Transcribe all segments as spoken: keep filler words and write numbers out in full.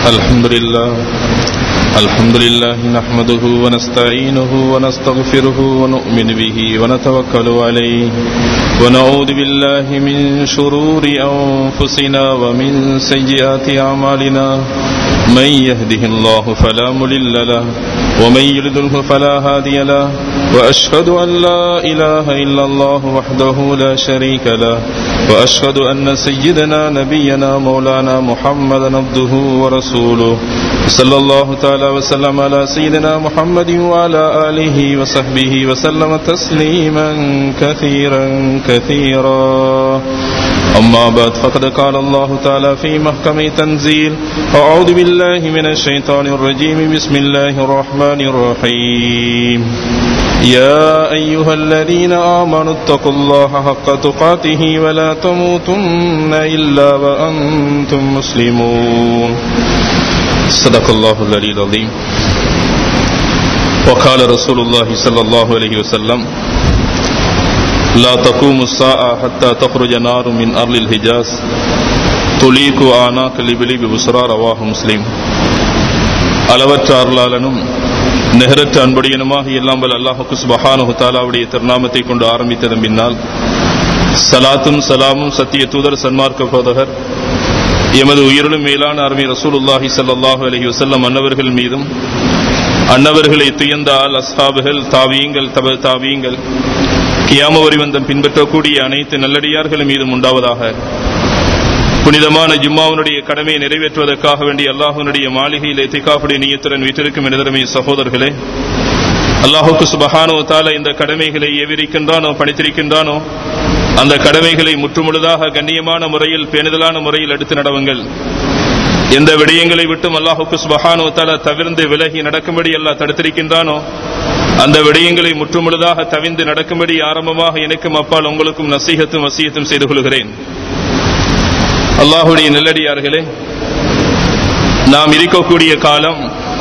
الحمد لله الحمد لله نحمده ونستعينه ونستغفره ونؤمن به ونتوكل عليه ونعوذ بالله من شرور أنفسنا ومن سيئات أعمالنا من يهده الله فلا مضل له ومن يضلل فلا هادي له وأشهد أن لا إله إلا الله وحده لا شريك له وأشهد أن سيدنا نبينا مولانا محمدا عبده ورسوله صلى الله تعالى وسلم على سيدنا محمد وعلى آله وصحبه وسلم تسليما كثيرا كثيرا أما بعد فقد قال الله تعالى في محكم تنزيل أعوذ بالله من الشيطان الرجيم بسم الله الرحمن الرحيم يا أيها الذين آمنوا اتقوا الله حق تقاته ولا تموتن إلا وأنتم مسلمون صدق الله العلي العظيم وقال رسول الله صلى الله عليه وسلم لا تقوم الساعة حتى تخرج نار من أرض الحجاز تليق أعناق الإبل ببصرى رواه مسلم. அளவற்ற அருளாளனும் நிகரற்ற அன்புடையனுமாக எல்லாம் வல்ல அல்லாஹ் சுப்ஹானஹு தஆலாவுடைய திருநாமத்தை கொண்டு ஆரம்பித்ததன் பின்னால் ஸலாத்தும் ஸலாமும் சத்திய தூதர் சன்மார்க்க போதகர் எமது உயிரிலும் மேலான அருமை ரசூலுல்லாஹி ஸல்லல்லாஹு அலைஹி வஸல்லம் அன்னவர்கள் மீதும் அன்னவர்களை துயர்ந்த ஆல் அஸ்ஹாபுகள் தாவீங்கள் தப தாவீங்கள் கியாம வரிவந்தம் பின்பற்றக்கூடிய அனைத்து நல்லடியார்கள் மீதும் உண்டாவதாக. புனிதமான ஜும்மாவுடைய கடமையை நிறைவேற்றுவதற்காக வேண்டிய அல்லாஹ்வுடைய மாளிகையில் இத்திகாஃபுடைய நியத்துடன் வீற்றிருக்கும் எனதருமை சகோதரர்களே, அல்லாஹ்வுக்கு சுப்ஹானஹு வ தஆலா இந்த கடமைகளை ஏவிருக்கின்றானோ பணித்திருக்கின்றானோ அந்த கடமைகளை முற்றுமுழுதாக கண்ணியமான முறையில் பேணுதலான முறையில் எடுத்து நடவுங்கள். எந்த விடயங்களை விட்டும் அல்லாஹ்வுக்கு சுப்ஹானஹு வ தஆலா தவிர்ந்து விலகி நடக்கும்படி அல்லாஹ் தடுத்திருக்கின்றானோ அந்த விடயங்களை முற்றுமுழுதாக தவிர்ந்து நடக்கும்படி ஆரம்பமாக எனக்கும் அப்பால் உங்களுக்கும் நசீஹத்தும் வசியத்தும் செய்து கொள்கிறேன். அல்லாஹ்வுடைய நல்லடியார்களே, நாம் இருக்கக்கூடிய காலம்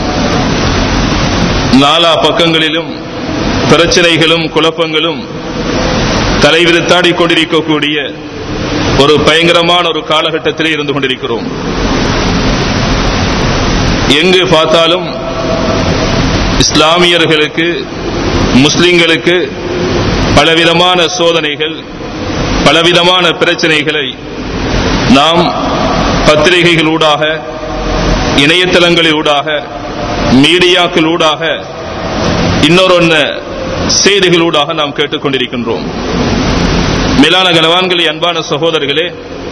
நாலா பக்கங்களிலும் பிரச்சனைகளும் குழப்பங்களும் தலைவிரித்தாடி கொண்டிருக்கக்கூடிய ஒரு பயங்கரமான ஒரு காலகட்டத்திலே இருந்து கொண்டிருக்கிறோம். எங்கு பார்த்தாலும் இஸ்லாமியர்களுக்கு முஸ்லிம்களுக்கு பலவிதமான சோதனைகள் பலவிதமான பிரச்சனைகளை நாம் பத்திரிகைகளூடாக இணையதளங்களூடாக மீடியாக்களூடாக இன்னொரு செய்திகளூடாக நாம் கேட்டுக்கொண்டிருக்கின்றோம். மேலான கனவான்களே, அன்பான சகோதரர்களே,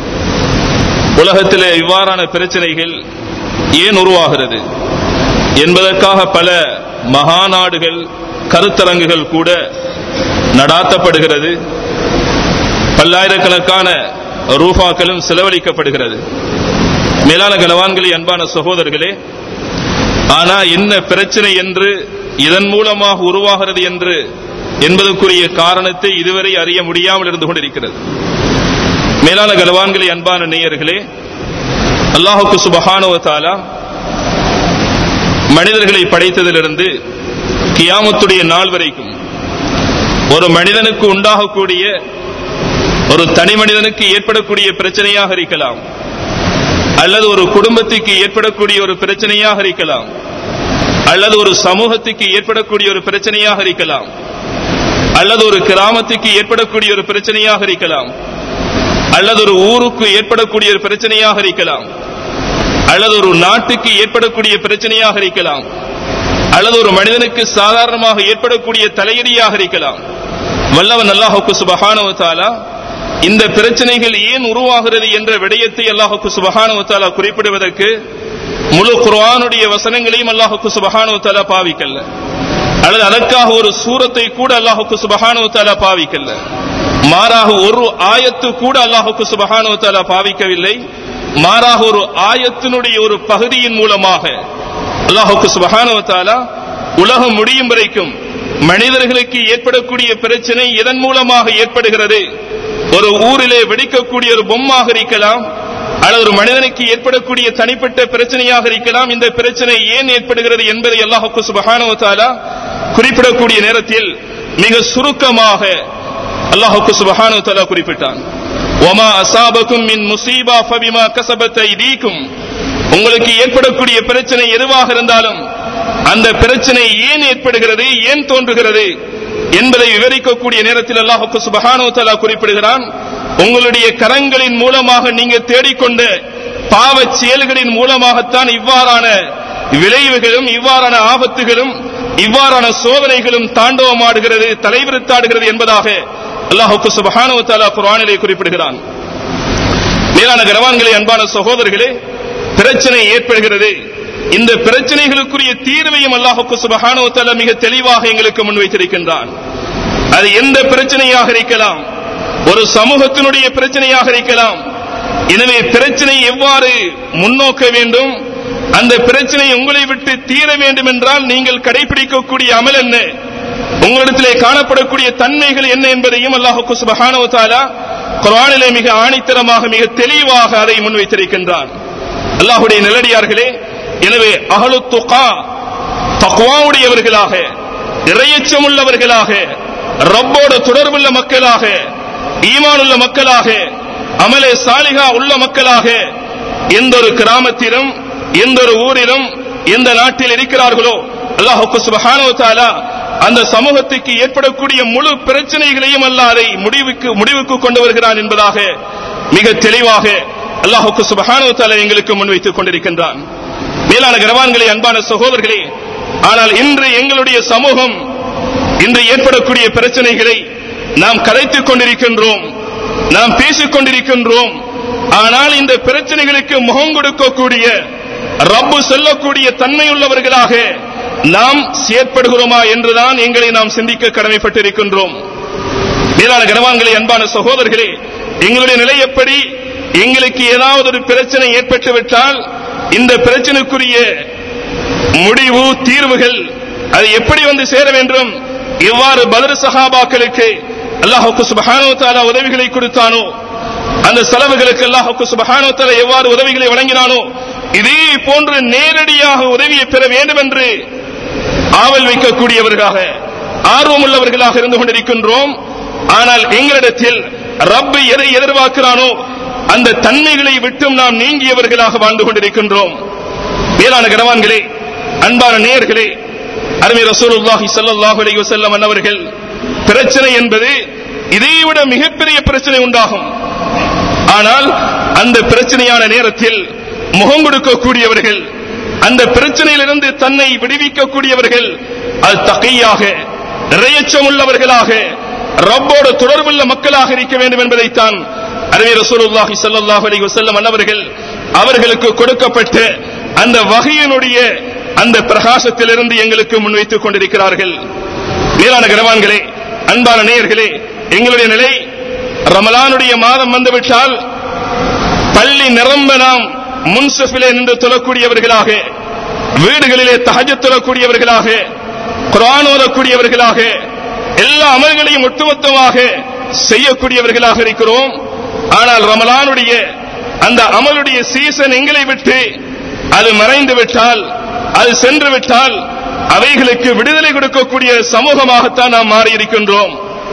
உலகத்திலே இவ்வாறான பிரச்சனைகள் ஏன் உருவாகிறது என்பதற்காக பல மகாநாடுகள் கருத்தரங்குகள் கூட நடாத்தப்படுகிறது. பல்லாயிரக்கணக்கான ரூபாக்களும் செலவழிக்கப்படுகிறது. மேலான கனவான்களே, அன்பான சகோதரர்களே, ஆனா என்ன பிரச்சனை என்று இதன் மூலமாக உருவாகிறது என்று என்பதற்குரிய காரணத்தை இதுவரை அறிய முடியாமல் இருந்து கொண்டிருக்கிறது. மேலான கனவான்களே, அன்பான நேயர்களே, அல்லாஹ்வுக்கு சுப்ஹானஹு வ தஆலா மனிதர்களை படைத்ததிலிருந்து கியாமத்துடைய நாள் வரைக்கும் ஒரு மனிதனுக்கு உண்டாகக்கூடிய ஒரு தனி மனிதனுக்கு ஏற்படக்கூடிய பிரச்சனையாக இருக்கலாம், அல்லது ஒரு குடும்பத்துக்கு ஏற்படக்கூடிய ஒரு பிரச்சனையாக இருக்கலாம், அல்லது ஒரு சமூகத்துக்கு ஏற்படக்கூடிய ஒரு பிரச்சனையாக இருக்கலாம், அல்லது ஒரு கிராமத்துக்கு ஏற்படக்கூடிய ஒரு பிரச்சனையாக இருக்கலாம், அல்லது ஒரு ஊருக்கு ஏற்படக்கூடிய ஒரு பிரச்சனையாக இருக்கலாம், அல்லது ஒரு நாட்டுக்கு ஏற்படக்கூடிய பிரச்சனையாக இருக்கலாம், அல்லது ஒரு மனிதனுக்கு சாதாரணமாக ஏற்படக்கூடிய தலையடியாக இருக்கலாம். வல்லவன் அல்லாஹ்வுக்கு சுப்ஹானஹு வ தஆலா இந்த பிரச்சனைகள் ஏன் உருவாகிறது என்ற விடயத்தை அல்லாஹ்வுக்கு சுப்ஹானஹு வ தஆலா குறிப்பிடுவதற்கு முழு குர்ஆனுடைய வசனங்களையும் அல்லாஹ்வுக்கு சுப்ஹானஹு வ தஆலா பாவிக்கல்ல, அல்லது அதற்காக ஒரு சூரத்தை கூட அல்லாஹ்வுக்கு சுப்ஹானஹு வ தஆலா பாவிக்கல்ல. மாறாக ஒரு ஆயத்து கூட அல்லாஹ்வுக்கு சுப்ஹானஹு வ தஆலா பாவிக்கவில்லை. மாறாக ஒரு ஆயத்தினுடைய ஒரு பகுதியின் மூலமாக அல்லாஹ்வுக்கு சுப்ஹானஹு வ தஆலா உலகம் முடியும் வரைக்கும் மனிதர்களுக்கு ஏற்படக்கூடிய பிரச்சனை எதன் மூலமாக ஏற்படுகிறது, ஒரு ஊரிலே வெடிக்கக்கூடிய ஒரு பொம்மாக இருக்கலாம், அல்லது ஒரு மனிதனுக்கு ஏற்படக்கூடிய தனிப்பட்ட பிரச்சனையாக இருக்கலாம். இந்த பிரச்சனை ஏன் ஏற்படுகிறது என்பதை அல்லாஹ்வுக்கு சுப்ஹானஹு வ தஆலா குறிப்பிடக்கூடிய நேரத்தில் மிக சுருக்கமாக அல்லாஹ்வுக்கு சுப்ஹானஹு வ தஆலா குறிப்பிட்டான். وَمَا أَصَابَكُم مِّن مُّصِيبَةٍ فَبِمَا كَسَبَتْ أَيْدِيكُمْ உங்களுக்கு ஏற்படக்கூடிய பிரச்சனை எதுவாக இருந்தாலும் அந்த பிரச்சனை ஏன் ஏற்படுகிறது, ஏன் தோன்றுகிறது என்பதை விவரிக்கக்கூடிய நேரத்தில் அல்லாஹ் சுப்ஹானஹு வ தஆலா குறிப்பிடுகிறான், உங்களுடைய கரங்களின் மூலமாக நீங்க தேடிக்கொண்ட பாவ செயல்களின் மூலமாகத்தான் இவ்வாறான விளைவுகளும் இவ்வாறான ஆபத்துகளும் இவ்வாறான சோதனைகளும் தாண்டவமாடுகிறது, தலைவிரித்தாடுகிறது என்பதாக அல்லாஹ் சுப்ஹானஹு வ தஆலா குர்ஆனிலே குறிப்பிடுகிறான். மேலான கனவான்களே, அன்பான சகோதரர்களே, பிரச்சனை ஏற்படுகிறது. இந்த பிரச்சனைகளுக்குரிய தீர்வையும் அல்லாஹ் சுப்ஹானஹு வ தஆலா மிக தெளிவாக எங்களுக்கு முன்வைத்திருக்கின்றான். அது எந்த பிரச்சனையாக இருக்கலாம், ஒரு சமூகத்தினுடைய பிரச்சனையாக இருக்கலாம். எனவே பிரச்சனை எவ்வாறு முன்னோக்க வேண்டும், அந்த பிரச்சனை உங்களை விட்டு தீர வேண்டும் என்றால் நீங்கள் கடைபிடிக்கக்கூடிய அமல் என்ன, உங்களிடத்திலே காணப்படக்கூடிய தன்மைகள் என்ன என்பதையும் அல்லாஹ் சுப்ஹானஹு வ தஆலா குர்ஆனிலே மிக ஆணித்தரமாக மிக தெளிவாக அதை முன்வைத்திருக்கின்றான். அல்லாஹ்வுடைய நல்லடியார்களே, எனவே அஹ்லுத் துகா, தக்வாவுடையவர்களாக, இறையச்சம் உள்ளவர்களாக, ரப்போடு தொடர்புள்ள மக்களாக, ஈமானுள்ள மக்களாக, அமலே சாலிஹா உள்ள மக்களாக எந்த ஒரு கிராமத்திலும் எந்த ஒரு ஊரிலும் எந்த நாட்டில் இருக்கிறார்களோ அல்லாஹ் சுப்ஹானஹு வ தஆலா அந்த சமூகத்துக்கு ஏற்படக்கூடிய முழு பிரச்சனைகளையும் அல்லாஹ் அதை முடிவுக்கு முடிவுக்கு கொண்டு வருகிறான் என்பதாக மிக தெளிவாக அல்லாஹ் சுப்ஹானஹு வ தஆலா எங்களுக்கு முன்வைத்துக் கொண்டிருக்கின்றான். மேலான கனவான்களே, அன்பான சகோதரர்களே, ஆனால் இன்று எங்களுடைய சமூகம் இன்று ஏற்படக்கூடிய பிரச்சனைகளை நாம் கலைத்துக் கொண்டிருக்கின்றோம், நாம் பேசிக் கொண்டிருக்கின்றோம். ஆனால் இந்த பிரச்சனைகளுக்கு முகம் கொடுக்கக்கூடிய, ரப்பு சொல்லக்கூடிய தன்மையுள்ளவர்களாக நாம் செயற்படுகிறோமா என்றுதான் எங்களை நாம் சிந்திக்க கடமைப்பட்டிருக்கின்றோம். மேலான கனவான்களே, அன்பான சகோதரர்களே, எங்களுடைய நிலை எப்படி, எங்களுக்கு ஏதாவது ஒரு பிரச்சனை ஏற்பட்டுவிட்டால் இந்த பிரச்சனைக்குரிய முடிவு தீர்வுகள் அது எப்படி வந்து சேர வேண்டும், எவ்வாறு பத்ர் சஹாபாக்களுக்கு அல்லாஹ் சுப்ஹானஹு வ தஆலா உதவிகளை கொடுத்தானோ, அந்த செலவுகளுக்கு அல்லாஹ் சுப்ஹானஹு வ தஆலா எவ்வாறு உதவிகளை வழங்கினானோ இதே போன்று நேரடியாக உதவியை பெற வேண்டும் என்று ஆவல் வைக்கக்கூடியவர்களாக, ஆர்வம் உள்ளவர்களாக இருந்து கொண்டிருக்கின்றோம். ஆனால் எங்களிடத்தில் ரப்பு எதை எதிர்பார்க்கிறானோ அந்த தன்மைகளை விட்டும் நாம் நீங்கியவர்களாக வாழ்ந்து கொண்டிருக்கின்றோம். மேலான கனவான்களே, அன்பான நேயர்களே, அருமை ரசூலுல்லாஹி ஸல்லல்லாஹு அலைஹி வஸல்லம் அவர்கள் பிரச்சனை என்பது இதைவிட மிகப்பெரிய பிரச்சனை உண்டாகும். ஆனால் அந்த பிரச்சனையான நேரத்தில் முகம் கொடுக்கக்கூடியவர்கள், அந்த பிரச்சனையிலிருந்து தன்னை விடுவிக்கக்கூடியவர்கள் அல் தகியாக, இறையச்சம் உள்ளவர்களாக, ரப்போடு தொடர்புள்ள மக்களாக இருக்க வேண்டும் என்பதைத்தான் அருமை ரசூலுல்லாஹி ஸல்லல்லாஹு அலைஹி வஸல்லம் அவர்கள் அவர்களுக்கு கொடுக்கப்பட்ட அந்த வகையினுடைய அந்த பிரகாசத்திலிருந்து எங்களுக்கு முன்வைத்துக் கொண்டிருக்கிறார்கள். மேலான கனவான்களே, அன்பான நேயர்களே, எங்களுடைய நிலை ரமலானுடைய மாதம் வந்துவிட்டால் பள்ளி நிரம்ப நாம் முன்சஃபிலே நின்று தொழக்கூடியவர்களாக, வீடுகளிலே தஹஜ்ஜுத் தொழக்கூடியவர்களாக, குர்ஆன் ஓதக்கூடியவர்களாக, எல்லா அமல்களையும் ஒட்டுமொத்தமாக செய்யக்கூடியவர்களாக இருக்கிறோம். ஆனால் ரமலானுடைய அந்த அமலுடைய சீசன் எங்களை விட்டு அது மறைந்து விட்டால், அது சென்று விட்டால் அவைகளுக்கு விடுதலை கொடுக்கக்கூடிய சமூகமாகத்தான் நாம் மாறியிருக்கின்றோம்.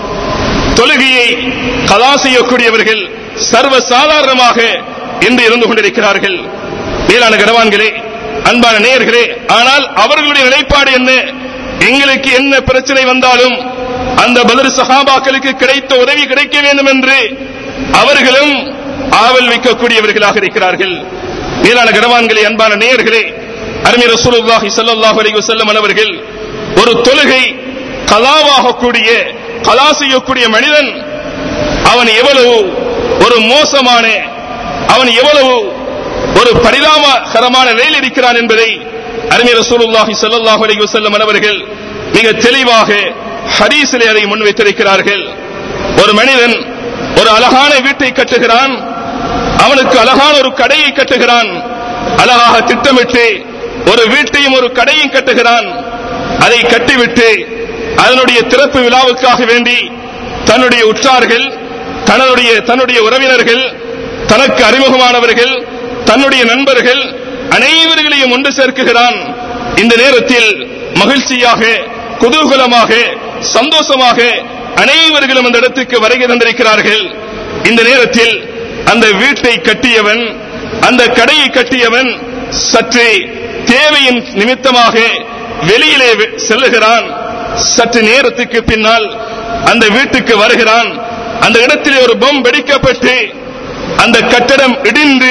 தொழுகையை கலா செய்யக்கூடியவர்கள் சர்வ சாதாரணமாக இன்று இருந்து கொண்டிருக்கிறார்கள். மேலான கனவான்களே, அன்பான நேயர்களே, ஆனால் அவர்களுடைய நிலைப்பாடு என்ன, எங்களுக்கு என்ன பிரச்சனை வந்தாலும் அந்த பத்ர் சஹாபாக்களுக்கு கிடைத்த உதவி கிடைக்க வேண்டும் என்று அவர்களும் ஆவல் வைக்கக்கூடியவர்களாக இருக்கிறார்கள். மேலான கனவான்களே, அன்பான நேயர்களே, அருமை ரசூலுல்லாஹி ஸல்லல்லாஹு அலைஹி வஸல்லம் அவர்கள் ஒரு தொழுகை கலாவாகக்கூடிய, கலா செய்யக்கூடிய மனிதன் அவன் எவ்வளவு ஒரு மோசமான, அவன் எவ்வளவு ஒரு பரிதாபகரமான நிலையில் இருக்கிறான் என்பதை அருமை ரசூலுல்லாஹி ஸல்லல்லாஹு அலைஹி வஸல்லம் அவர்கள் மிக தெளிவாக ஹதீஸிலே அதை முன்வைத்திருக்கிறார்கள். ஒரு மனிதன் ஒரு அழகான வீட்டை கட்டுகிறான், அவனுக்கு அழகான ஒரு கடையை கட்டுகிறான், அழகாக திட்டமிட்டு ஒரு வீட்டையும் ஒரு கடையும் கட்டுகிறான். அதை கட்டிவிட்டு அதனுடைய திறப்பு விழாவுக்காக வேண்டி தன்னுடைய உற்றார்கள், தன்னுடைய தன்னுடைய உறவினர்கள், தனக்கு அறிமுகமானவர்கள், தன்னுடைய நண்பர்கள் அனைவர்களையும் ஒன்று சேர்க்குகிறான். இந்த நேரத்தில் மகிழ்ச்சியாக, குதூகலமாக, சந்தோஷமாக அனைவர்களும் அந்த இடத்துக்கு வருகை தந்திருக்கிறார்கள். இந்த நேரத்தில் அந்த வீட்டை கட்டியவன், அந்த கடையை கட்டியவன் சற்று தேவையின் நிமித்தமாக வெளியிலே செல்லுகிறான். சற்று நேரத்துக்கு பின்னால் அந்த வீட்டுக்கு வருகிறான். அந்த இடத்திலே ஒரு பொம் வெடிக்கப்பட்டு அந்த கட்டடம் இடிந்து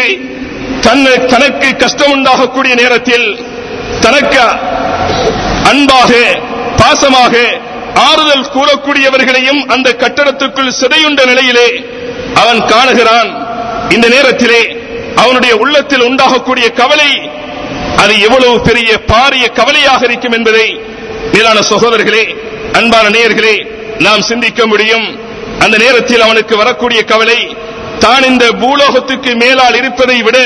தனக்கு கஷ்டம் உண்டாகக்கூடிய நேரத்தில் தனக்கு அன்பாக பாசமாக ஆறுதல் கூறக்கூடியவர்களையும் அந்த கட்டடத்துக்குள் சிதையுண்ட நிலையிலே அவன் காணுகிறான். இந்த நேரத்திலே அவனுடைய உள்ளத்தில் உண்டாகக்கூடிய கவலை அது எவ்வளவு பெரிய பாரிய கவலையாக இருக்கும் என்பதை மேலான சகோதரர்களே, அன்பான நேயர்களே, நாம் சிந்திக்க முடியும். அந்த நேரத்தில் அவனுக்கு வரக்கூடிய கவலை தான் இந்த பூலோகத்துக்கு மேலால் இருப்பதை விட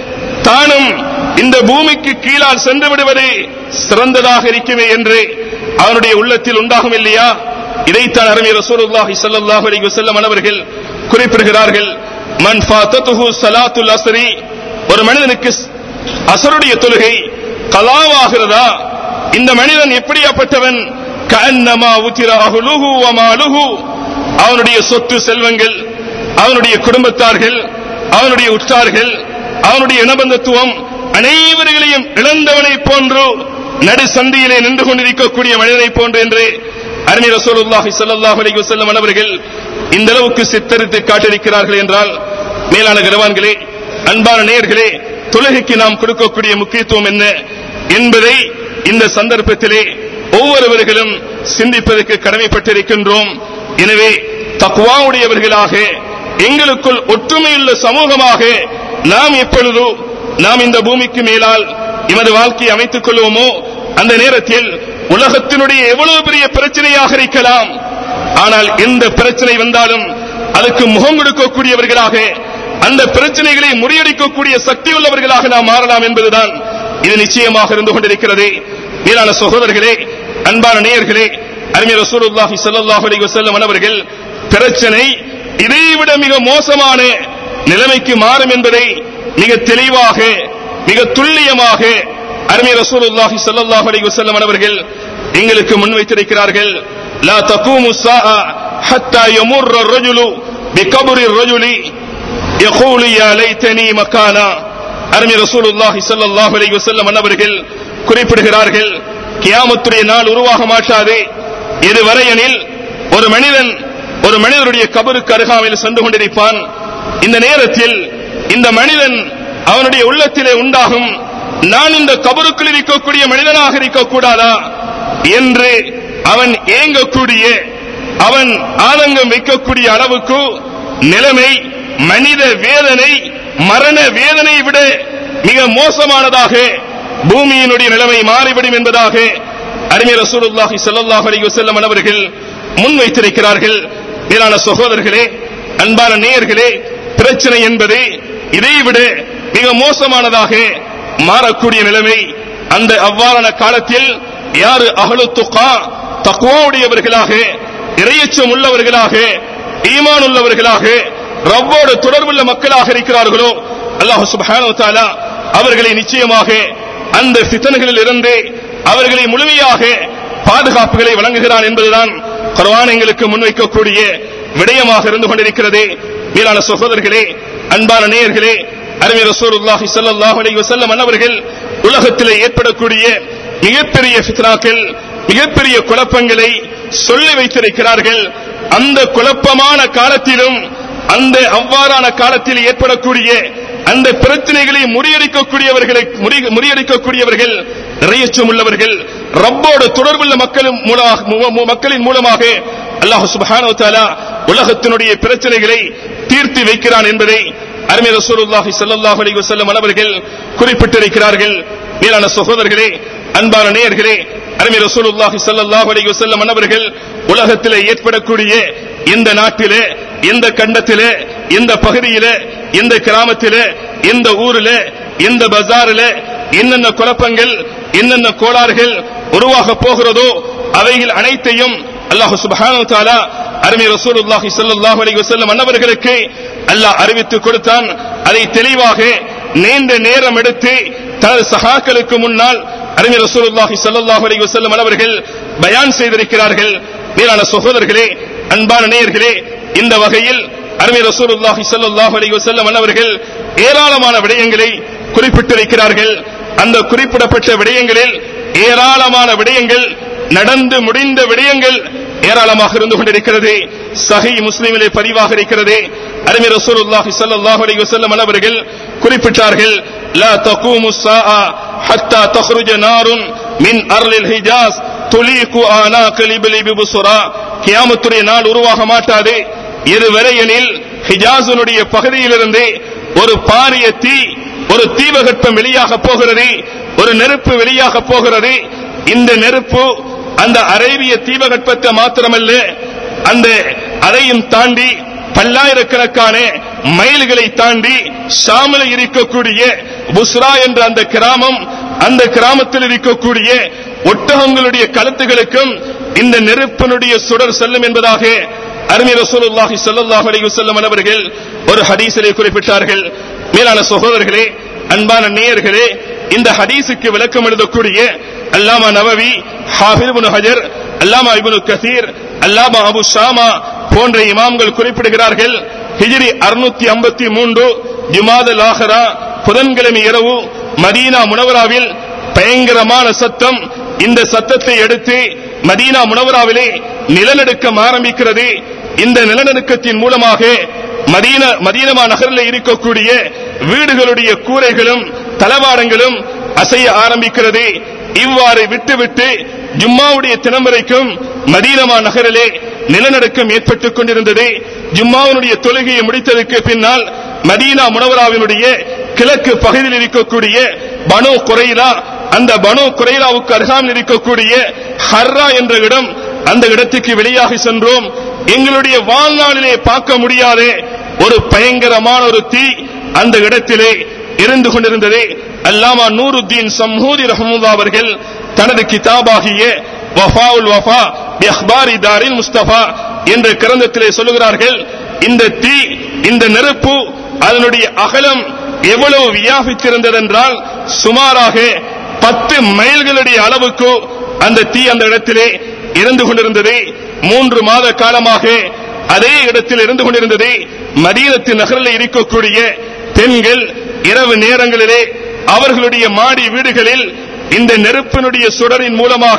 தானும் இந்த பூமிக்கு கீழால் சென்று விடுவது சிறந்ததாக இருக்குமே என்று அவனுடைய உள்ளத்தில் உண்டாகும் இல்லையா? இதைத்தான் அருமை ரசூலுல்லாஹி ஸல்லல்லாஹு அலைஹி வஸல்லம் அவர்கள் குறிப்பிடுகிறார்கள். மன் ஃபாதத்துஹு ஸலாத்துல் அஸ்ரி, ஒரு மனிதனுக்கு அஸ்ருடைய தொழுகை கலாவாகிறதா, இந்த மனிதன் எப்படியாப்பட்டவன்? கஅன்னமா உத்திர அஹ்லுஹு வ மாலுஹு, அவனுடைய சொத்து செல்வங்கள், அவனுடைய குடும்பத்தார்கள், அவனுடைய உற்றார்கள், அவனுடைய இனபந்தத்துவம் அனைவர்களையும் இழந்தவனை போன்று நடு சந்தியிலே நின்று கொண்டிருக்கக்கூடிய மனிதனை போன்று என்று அருமை ரசூலுல்லாஹி ஸல்லல்லாஹு அலைஹி வஸல்லம் அவர்கள் இந்த அளவுக்கு சித்தரித்து காட்டியிருக்கிறார்கள் என்றால், மேலான கனவான்களே, அன்பான நேயர்களே, தொழுகைக்கு நாம் கொடுக்கக்கூடிய முக்கியத்துவம் என்ன என்பதை இந்த சந்தர்ப்பத்திலே ஒவ்வொருவர்களும் சிந்திப்பதற்கு கடமைப்பட்டிருக்கின்றோம். எனவே தக்வாவுடையவர்களாக எங்களுக்குள் ஒற்றுமையுள்ள சமூகமாக நாம் எப்பொழுது நாம் இந்த பூமிக்கு மேலால் எமது வாழ்க்கையை அமைத்துக் கொள்வோமோ அந்த நேரத்தில் உலகத்தினுடைய எவ்வளவு பெரிய பிரச்சனையாக இருக்கலாம், ஆனால் எந்த பிரச்சனை வந்தாலும் அதுக்கு முகம் கொடுக்கக்கூடியவர்களாக, அந்த பிரச்சனைகளை முறியடிக்கக்கூடிய சக்தி உள்ளவர்களாக நாம் மாறலாம் என்பதுதான் இது நிச்சயமாக இருந்து கொண்டிருக்கிறது. மேலான சகோதரர்களே, அன்பான நேயர்களே, அருமை ரசூலுல்லாஹி ஸல்லல்லாஹு அலைஹி வஸல்லம் அவர்கள் பிரச்சனை இதைவிட மிக மோசமான நிலைமைக்கு மாறும் என்பதை மிக தெளிவாக மிக துல்லியமாக அருமை ரசூலுல்லாஹி ஸல்லல்லாஹு அலைஹி வஸல்லம் அவர்கள் எங்களுக்கு முன்வைத்திருக்கிறார்கள். லா தகூமு ஸாஅ ஹத்தா யமுர்ர الرجுலு பிகப்ரி الرجுலி யகூலு யா லைதனி மகானா. அருமை ரசூலுல்லாஹி ஸல்லல்லாஹு அலைஹி வஸல்லம் அவர்கள் குறிப்பிடுகிறார்கள், கியாமத்துடைய நாள் உருவாக மாட்டாது இதுவரையெனில் ஒரு மனிதன் ஒரு மனிதனுடைய கபருக்கு அருகாமையில் சென்று கொண்டிருப்பான். இந்த நேரத்தில் இந்த மனிதன் அவனுடைய உள்ளத்திலே உண்டாகும், நான் இந்த கபருக்குள் இருக்கக்கூடிய மனிதனாக இருக்கக்கூடாதா என்று அவன் ஏங்கக்கூடிய, அவன் ஆதங்கம் வைக்கக்கூடிய அளவுக்கு நிலைமை, மனித வேதனை, மரண வேதனை விட மிக மோசமானதாக பூமியினுடைய நிலைமை மாறிவிடும் என்பதாக அருமை ரசூலுல்லாஹி ஸல்லல்லாஹு அலைஹி வஸல்லம் அவர்கள் முன்வைத்திருக்கிறார்கள். மேலான சகோதரர்களே, அன்பான நேயர்களே, பிரச்சனை என்பது இதைவிட மிக மோசமானதாக மாறக்கூடிய நிலைமை. அந்த அவ்வாறான காலத்தில் யாரு அஹ்லு துகா, தக்வாவுடையவர்களாக, இறையச்சம் உள்ளவர்களாக, ஈமான் உள்ளவர்களாக, ரப்போடு தொடர்புள்ள மக்களாக இருக்கிறார்களோ அல்லாஹ் சுப்ஹானஹு வ தஆலா அவர்களை நிச்சயமாக அந்த ஃபித்னகளில் இருந்து அவர்களை முழுமையாக பாதுகாப்புகளை வழங்குகிறான் என்பதுதான் குர்ஆன் எங்களுக்கு முன்வைக்கக்கூடிய விடயமாக இருந்து கொண்டிருக்கிறது. மேலான சகோதரர்களே, அன்பான நேயர்களே, அருமை ரசூலுல்லாஹி ஸல்லல்லாஹு அலைஹி வஸல்லம் அவர்கள் உலகத்திலே ஏற்படக்கூடிய மிகப்பெரிய ஃபித்னாக்கள், மிகப்பெரிய குழப்பங்களை சொல்லி வைத்திருக்கிறார்கள். அந்த குழப்பமான காலத்திலும், அந்த அவ்வாறான காலத்தில் ஏற்படக்கூடிய அந்த பிரச்சனைகளை முறியடிக்கக்கூடியவர்களை முறியடிக்கக்கூடியவர்கள் இறையச்சம் உள்ளவர்கள், ரப்போடு தொடர்புள்ள மக்களின் மக்களின் மூலமாக அல்லாஹ் சுப்ஹானஹு வ தஆலா உலகத்தினுடைய பிரச்சனைகளை தீர்த்து வைக்கிறான் என்பதை அருமை ரசூலுல்லாஹி ஸல்லல்லாஹு அலைஹி வஸல்லம் அவர்கள் குறிப்பிட்டிருக்கிறார்கள். மேலான சகோதரர்களே, அன்பான நேயர்களே, அருமை ரசூலுல்லாஹி ஸல்லல்லாஹு அலைஹி வஸல்லம் அவர்கள் உலகத்திலே ஏற்படக்கூடிய இந்த நாட்டிலே, இந்த கண்டத்திலே, இந்த பகுதியிலே, இந்த கிராமத்திலே, இந்த ஊரிலே, இந்த பஜாரிலே என்னென்ன குழப்பங்கள், என்னென்ன கோளாறுகள் உருவாக போகிறதோ அவைகள் அனைத்தையும் அல்லாஹ் சுப்ஹானஹு வ தஆலா அருமை ரசூலுல்லாஹி ஸல்லல்லாஹு அலைஹி வஸல்லம் அவர்களுக்கு அல்லாஹ் அறிவித்து கொடுத்தான். அதை தெளிவாக நீண்ட நேரம் எடுத்து தனது சஹாக்களுக்கு முன்னால் அருமை ரசூலுல்லாஹி ஸல்லல்லாஹு அலைஹி வஸல்லம் அவர்கள் பயான் செய்திருக்கிறார்கள். மேலான சகோதரர்களே, அன்பான நேயர்களே, இந்த வகையில் அருமை ரசூலுல்லாஹி ஸல்லல்லாஹு அலைஹி வஸல்லம் அவர்கள் ஏராளமான விடயங்களை குறிப்பிட்டிருக்கிறார்கள். அந்த குறிப்பிடப்பட்ட விடயங்களில் ஏராளமான விடயங்கள், நடந்து முடிந்த விடயங்கள் ஏராளமாக இருந்து கொண்டிருக்கிறது. சஹீஹ் முஸ்லிமிலே பதிவாக இருக்கிறது. அருமை ரசூலுல்லாஹி ஸல்லல்லாஹு அலைஹி வஸல்லம் அவர்கள் குறிப்பிட்டார்கள், லா தகூமு ஸாஆ ஹத்தா தخرج நாருன் மின் அர்லில் ஹிஜாஸ் துலீகு ஆனாக லிப்லி பிபுஸ்ரா. கியாமத்துடைய நாள் உருவாக மாட்டாது எதுவரையெனில் ஹிஜாஸுடைய பகுதியிலிருந்து ஒரு பாரிய தீ, ஒரு தீபகற்பம் வெளியாக போகிறது, ஒரு நெருப்பு வெளியாக போகிறது. இந்த நெருப்பு அந்த அரேபிய தீபகற்பத்தை மாத்திரமல்ல, அந்த அதையும் தாண்டி பல்லாயிரக்கணக்கான மைல்களை தாண்டி ஷாமில் இருக்கக்கூடிய புஸ்ரா என்ற அந்த கிராமம், அந்த கிராமத்தில் இருக்கக்கூடிய ஒட்டகங்களுடைய கழுத்துகளுக்கும் இந்த நெருப்பினுடைய சுடர் செல்லும் என்பதாக அருமை ரசூலுல்லாஹி ஸல்லல்லாஹு அலைஹி வஸல்லம் அவர்கள் ஒரு ஹதீஸிலே குறிப்பிட்டார்கள். மேலான சகோதரர்களே, அன்பான நேயர்களே, இந்த ஹதீஸுக்கு விளக்கம் எழுதக்கூடிய அல்லாமா நவவி, ஹாஃபிஸ் இப்னு ஹஜர், அல்லாமா இப்னு கஸீர், அல்லாமா அபு ஷாமா போன்ற இமாம்கள் குறிப்பிடுகிறார்கள், ஹிஜ்ரி அறுநூற்று ஐம்பத்தி மூன்று ஜுமாதுல் ஆஹிரா புதன்கிழமை இரவு மதீனா முனவராவில் பயங்கரமான சத்தம். இந்த சத்தத்தை அடுத்து மதீனா முனவராவிலே நிலநடுக்கம் ஆரம்பிக்கிறது. இந்த நிலநடுக்கத்தின் மூலமாக மதீனா மதீனா நகரில் இருக்கக்கூடிய வீடுகளுடைய கூரைகளும் தளவாடங்களும் அசைய ஆரம்பிக்கிறது. இவ்வாறு விட்டுவிட்டு ஜும்மாவுடைய தினம் வரைக்கும் மதீனா நகரிலே நிலநடுக்கம் ஏற்பட்டுக் கொண்டிருந்தது. ஜும்மாவுடைய தொழுகையை முடித்ததற்கு பின்னால் மதீனா முனவராவினுடைய கிழக்கு பகுதியில் இருக்கக்கூடிய பனு குரைலா, அந்த பனு குரைலாவுக்கு அருகாமல் இருக்கக்கூடிய ஹர்ரா என்ற இடம், அந்த இடத்துக்கு வெளியாகி சென்றோம். எங்களுடைய வாழ்நாளிலே பார்க்க முடியாத ஒரு பயங்கரமான ஒரு தீ அந்த இடத்திலே இருந்து கொண்டிருந்தது. அல்லாமா நூருத்தீன் சம்ஹூரி ரஹ்மத்துல்லாஹி அவர்கள் தனது கிதாபாகிய வஃபாஉல் வஃபா பி அக்பாரி தாரில் முஸ்தபா என்ற கிரந்தத்திலே சொல்லுகிறார்கள், இந்த தீ, இந்த நெருப்பு, அதனுடைய அகலம் எவ்வளவு வியாபித்திருந்தது என்றால் சுமாராக பத்து மைல்களுடைய அளவுக்கு அந்த தீ அந்த இடத்திலே இருந்து கொண்டிருந்தது. மூன்று மாத காலமாக அதே இடத்தில் இருந்து கொண்டிருந்தது. மதீனத்து நகரில் இருக்கக்கூடிய பெண்கள் இரவு நேரங்களிலே அவர்களுடைய மாடி வீடுகளில் இந்த நெருப்பினுடைய சுடரின் மூலமாக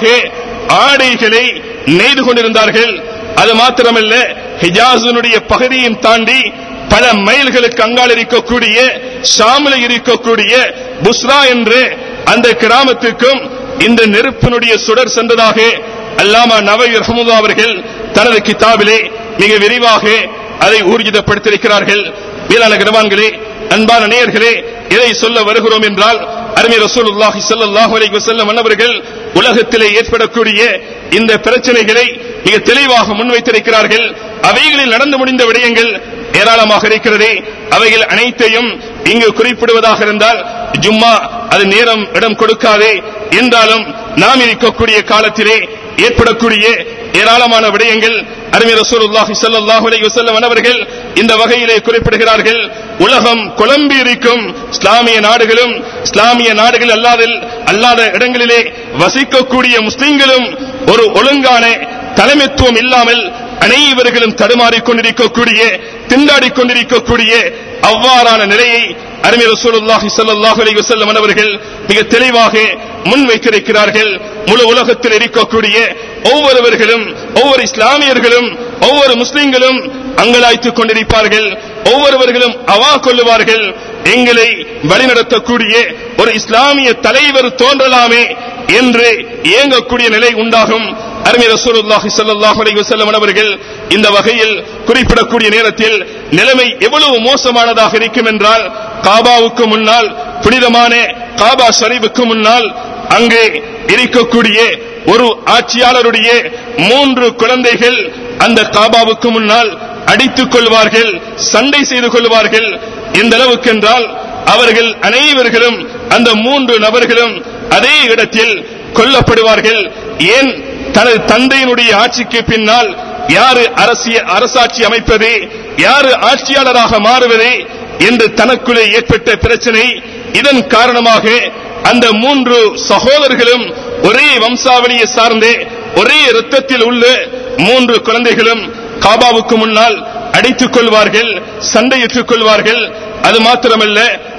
ஆடைகளை நெய்து கொண்டிருந்தார்கள். அது மாத்திரமல்ல, ஹிஜாஸினுடைய பகுதியும் தாண்டி பல மைல்களுக்கு அங்கால் இருக்கக்கூடிய ஷாமில் இருக்கக்கூடிய புஸ்ரா என்று அந்த கிராமத்துக்கும் இந்த நெருப்பினுடைய சுடர் சென்றதாக அல்லாமா நவவி ரஹ்மத்துல்லாஹி அவர்கள் தனது கிதாபிலே மிக விரிவாக அதை ஊர்ஜிதப்படுத்தியிருக்கிறார்கள். மேலான கனவான்களே, அன்பான நேயர்களே, எதை சொல்ல வருகிறோம் என்றால், அருமை ரசூலுல்லாஹி ஸல்லல்லாஹு அலைஹி வஸல்லம் அவர்கள் உலகத்திலே ஏற்படக்கூடிய இந்த பிரச்சனைகளை மிக தெளிவாக முன்வைத்திருக்கிறார்கள். அவைகளில் நடந்து முடிந்த விடயங்கள் ஏராளமாக இருக்கிறது. அவைகள் அனைத்தையும் இங்கு குறிப்பிடுவதாக இருந்தால் ஜும்மா அது நேரம் இடம் கொடுக்காதே. என்றாலும் நாம் இருக்கக்கூடிய காலத்திலே ஏற்படக்கூடிய ஏராளமான விடயங்கள் அருமை ரசூலுல்லாஹி ஸல்லல்லாஹு அலைஹி வஸல்லம் அவர்கள் இந்த வகையிலே குறிப்பிடுகிறார்கள். உலகம் குழம்பி இருக்கும் இஸ்லாமிய நாடுகளும் இஸ்லாமிய நாடுகள் அல்லாத அல்லாத இடங்களிலே வசிக்கக்கூடிய முஸ்லிம்களும் ஒரு ஒழுங்கான தலைமைத்துவம் இல்லாமல் அனைவர்களும் தடுமாறிக் கொண்டிருக்கக்கூடிய, திண்டாடிக் கொண்டிருக்கக்கூடிய அவ்வாறான நிலையை அருமை ரசூலுல்லாஹி ஸல்லல்லாஹு அலைஹி வஸல்லம் அவர்கள் மிக தெளிவாக முன்வைத்திருக்கிறார்கள். முழு உலகத்தில் இருக்கக்கூடிய ஒவ்வொருவர்களும், ஒவ்வொரு இஸ்லாமியர்களும், ஒவ்வொரு முஸ்லிம்களும் அங்கலாய்த்துக் கொண்டிருப்பார்கள். ஒவ்வொருவர்களும் அவா கொள்ளுவார்கள், எங்களை வழிநடத்தக்கூடிய ஒரு இஸ்லாமிய தலைவர் தோன்றலாமே என்று இயங்கக்கூடிய நிலை உண்டாகும். அருமை ரசூலுல்லாஹி ஸல்லல்லாஹு அலைஹி வஸல்லம் அவர்கள் இந்த வகையில் குறிப்பிடக்கூடிய நேரத்தில் நிலைமை எவ்வளவு மோசமானதாக இருக்கும் என்றால், காபாவுக்கு முன்னால், புனிதமான காபா ஷரீஃபுக்கு முன்னால் அங்கே இருக்கக்கூடிய ஒரு ஆட்சியாளருடைய மூன்று குழந்தைகள் அந்த காபாவுக்கு முன்னால் அடித்துக் கொள்வார்கள், சண்டை செய்து கொள்வார்கள். எந்த அளவுக்கு என்றால் அவர்கள் அனைவர்களும், அந்த மூன்று நபர்களும் அதே இடத்தில் கொல்லப்படுவார்கள். ஏன்? தனது தந்தையினுடைய ஆட்சிக்கு பின்னால் யாரு அரசிய அரசாட்சி அமைப்பது, யாரு ஆட்சியாளராக மாறுவது என்று தனக்குள்ளே ஏற்பட்ட பிரச்சனை. இதன் காரணமாக அந்த மூன்று சகோதரர்களும் ஒரே வம்சாவளியை சார்ந்தே ஒரே இரத்தத்தில் உள்ள மூன்று குழந்தைகளும் காபாவுக்கு முன்னால் அடித்துக் கொள்வார்கள், சண்டையிட்டுக் கொள்வார்கள். அது மாத்திரமல்ல,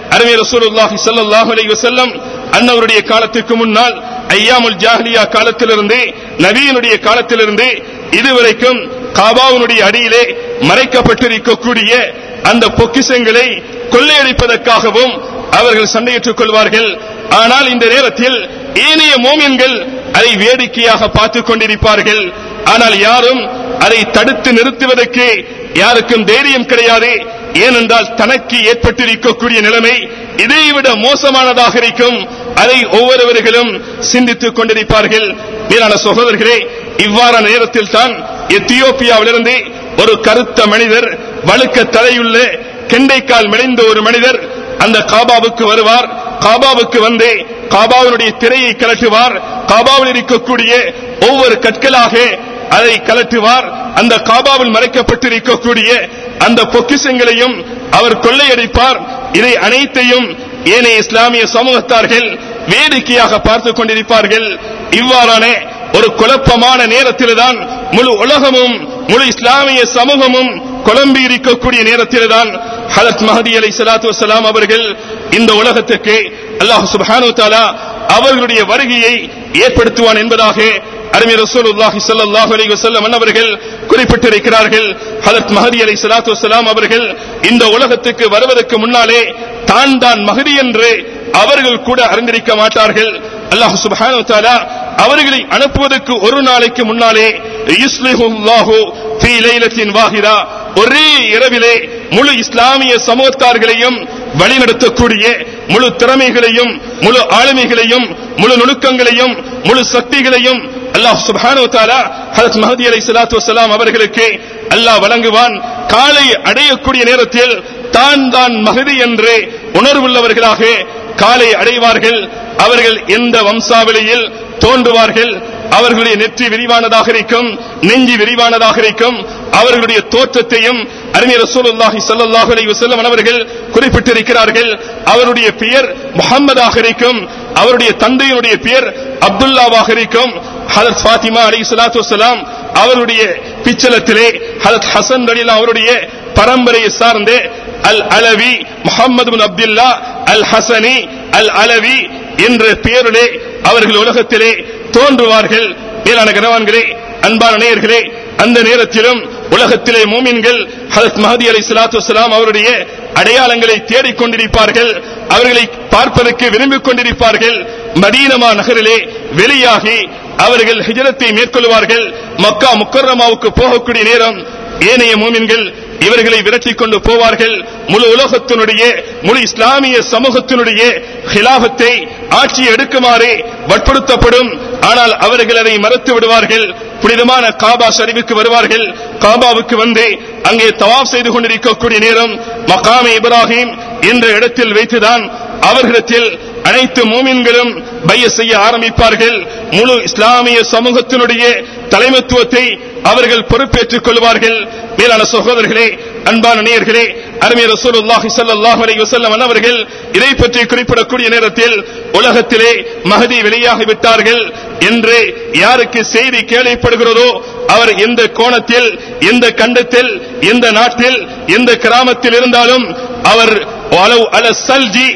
அருமை ரசூலுல்லாஹி ஸல்லல்லாஹு அலைஹி வஸல்லம் அன்னவருடைய காலத்துக்கு முன்னால் ஐயாமுல் ஜாஹிலியா காலத்திலிருந்து நபியினுடைய காலத்திலிருந்து இதுவரைக்கும் காபாவினுடைய அடியிலே மறைக்கப்பட்டிருக்கக்கூடிய அந்த பொக்கிஷங்களை கொள்ளையடிப்பதற்காகவும் அவர்கள் சண்டையிட்டுக் கொள்வார்கள். ஆனால் இந்த நேரத்தில் ஏனைய மோமின்கள் அதை வேடிக்கையாக பார்த்துக் கொண்டிருப்பார்கள். ஆனால் யாரும் அதை தடுத்து நிறுத்துவதற்கு யாருக்கும் தைரியம் கிடையாது. ஏனென்றால் தனக்கு ஏற்பட்டிருக்கக்கூடிய நிலைமை இதைவிட மோசமானதாக இருக்கும். அதை ஒவ்வொருவர்களும் சிந்தித்துக் கொண்டிருப்பார்கள். மேலான சகோதரர்களே, இவ்வாறான நேரத்தில் தான் எத்தியோப்பியாவிலிருந்து ஒரு கருத்த மனிதர், வழுக்க தலையுள்ள கெண்டைக்கால் மெலிந்த ஒரு மனிதர் அந்த காபாவுக்கு வருவார். காபாவுக்கு வந்து காபாவினுடைய திரையை கலட்டுவார். காபாவில் இருக்கக்கூடிய ஒவ்வொரு கற்களாக அதை கலட்டுவார். அந்த காபாவில் மறைக்கப்பட்டிருக்கக்கூடிய அந்த பொக்கிஷங்களையும் அவர் கொள்ளையடிப்பார். இதை அனைத்தையும் ஏனைய இஸ்லாமிய சமூகத்தார்கள் வேடிக்கையாக பார்த்துக் கொண்டிருப்பார்கள். இவ்வாறான ஒரு குழப்பமான நேரத்தில்தான் முழு உலகமும் முழு இஸ்லாமிய சமூகமும் குழம்பி இருக்கக்கூடிய நேரத்தில்தான் ஹஜ்ரத் மஹ்தி அலைஹிஸ்ஸலாத்து வஸ்ஸலாம் அவர்கள் இந்த உலகத்துக்கு அல்லாஹ் சுப்ஹானஹு வ தஆலா அவர்களுடைய வருகையை ஏற்படுத்துவான் என்பதாக அருமை ரசூலுல்லாஹி ஸல்லல்லாஹு அலைஹி வஸல்லம் அவர்கள் குறிப்பிட்டிருக்கிறார்கள். ஹஜ்ரத் மஹ்தி அலைஹிஸ்ஸலாத்து வஸ்ஸலாம் அவர்கள் இந்த உலகத்துக்கு வருவதற்கு முன்னாலே தான் தான் மஹ்தி என்று அவர்கள் கூட அறிந்திருக்க மாட்டார்கள். அல்லாஹ் சுப்ஹானஹு வ தஆலா அவர்களை அனுப்புவதற்கு ஒரு நாளைக்கு முன்னாலே யுஸ்லிஹுல்லாஹு ஃபீ லைலத்தின் வாஹிரா, ஒரே இரவிலே முழு இஸ்லாமிய சமூகத்தார்களையும் வழிநடத்தக்கூடிய முழு திறமைகளையும் முழு ஆளுமைகளையும் முழு நுணுக்கங்களையும் முழு சக்திகளையும் அல்லாஹ் சுப்ஹானஹு வ தஆலா ஹஜ்ரத் மஹ்தி அலைஹிஸ்ஸலாத்து வஸ்ஸலாம் அவர்களுக்கு அல்லாஹ் வழங்குவான். காலை அடையக்கூடிய நேரத்தில் தான் தான் மஹ்தி என்று உணர்வுள்ளவர்களாக காலை அடைவார்கள். அவர்கள் எந்த வம்சாவளியில் தோன்றுவார்கள், அவர்களுடைய நெற்றி விரிவானதாக இருக்கும், நெஞ்சி விரிவானதாக இருக்கும். அவர்களுடைய தோற்றத்தையும் அருமை ரசூலுல்லாஹி ஸல்லல்லாஹு அலைஹி வஸல்லம் அவர்கள் குறிப்பிட்டிருக்கிறார்கள். அவருடைய பெயர் முஹம்மதாக இருக்கும், அவருடைய தந்தையினுடைய பெயர் அப்துல்லாவாக இருக்கும். ஹஜ்ரத் ஃபாத்திமா அலைஹிஸ்ஸலாத்து வஸ்ஸலாம் அவருடைய பிச்சலத்திலே ஹஜ்ரத் ஹசன் ரலியல்லாஹு அவருடைய பரம்பரையை சார்ந்த அல் அலவி முஹம்மது பின் அப்துல்லா அல் ஹசனி அல் அலவி என்ற பெயரிலே அவர்கள் உலகத்திலே தோன்றுவார்கள். மேலான கனவான்களே, அன்பான நேயர்களே, அந்த நேரத்திலும் உலகத்திலே மூமின்கள் ஹஜ்ரத் மஹ்தி அலைஹிஸ்ஸலாத்து வஸ்ஸலாம் அவருடைய அடையாளங்களை தேடிக் கொண்டிருப்பார்கள். அவர்களை பார்ப்பதற்கு விரும்பிக் கொண்டிருப்பார்கள். மதீனா நகரிலே வெளியாகி அவர்கள் ஹிஜ்ரத்தை மேற்கொள்வார்கள். மக்கா முக்கர்ரமாவுக்கு போகக்கூடிய நேரம் ஏனைய மூமின்கள் இவர்களை விரட்டிக் கொண்டு போவார்கள். முழு உலகத்தினுடைய முழு இஸ்லாமிய சமூகத்தினுடைய ஹிலாஃபத்தை ஆட்சியை எடுக்குமாறு வற்புறுத்தப்படும். ஆனால் அவர்கள் அதை மறுத்து விடுவார்கள். புனிதமான காபா ஷரீஃபுக்கு வருவார்கள். காபாவுக்கு வந்து அங்கே தவாப் செய்து கொண்டிருக்கக்கூடிய நேரம் மகாமே இப்ராஹிம் என்ற இடத்தில் வைத்துதான் அவர்களிடத்தில் அனைத்து மூமின்களும் பைஅத் செய்ய ஆரம்பிப்பார்கள். முழு இஸ்லாமிய சமூகத்தினுடைய தலைமைத்துவத்தை அவர்கள் பொறுப்பேற்றுக் கொள்வார்கள். மேலான சகோதரர்களே, அன்பான நேயர்களே, அருமை ரசூலுல்லாஹி ஸல்லல்லாஹு அலைஹி வஸல்லம் அவர்கள் இதை பற்றி குறிப்பிடக்கூடிய நேரத்தில் உலகத்திலே மஹ்தி வெளியாகி விட்டார்கள் என்று யாருக்கு செய்தி கேள்விப்படுகிறதோ அவர் எந்த கோணத்தில், எந்த கண்டத்தில், எந்த நாட்டில், எந்த கிராமத்தில் இருந்தாலும் அவர் அல சல்ஜி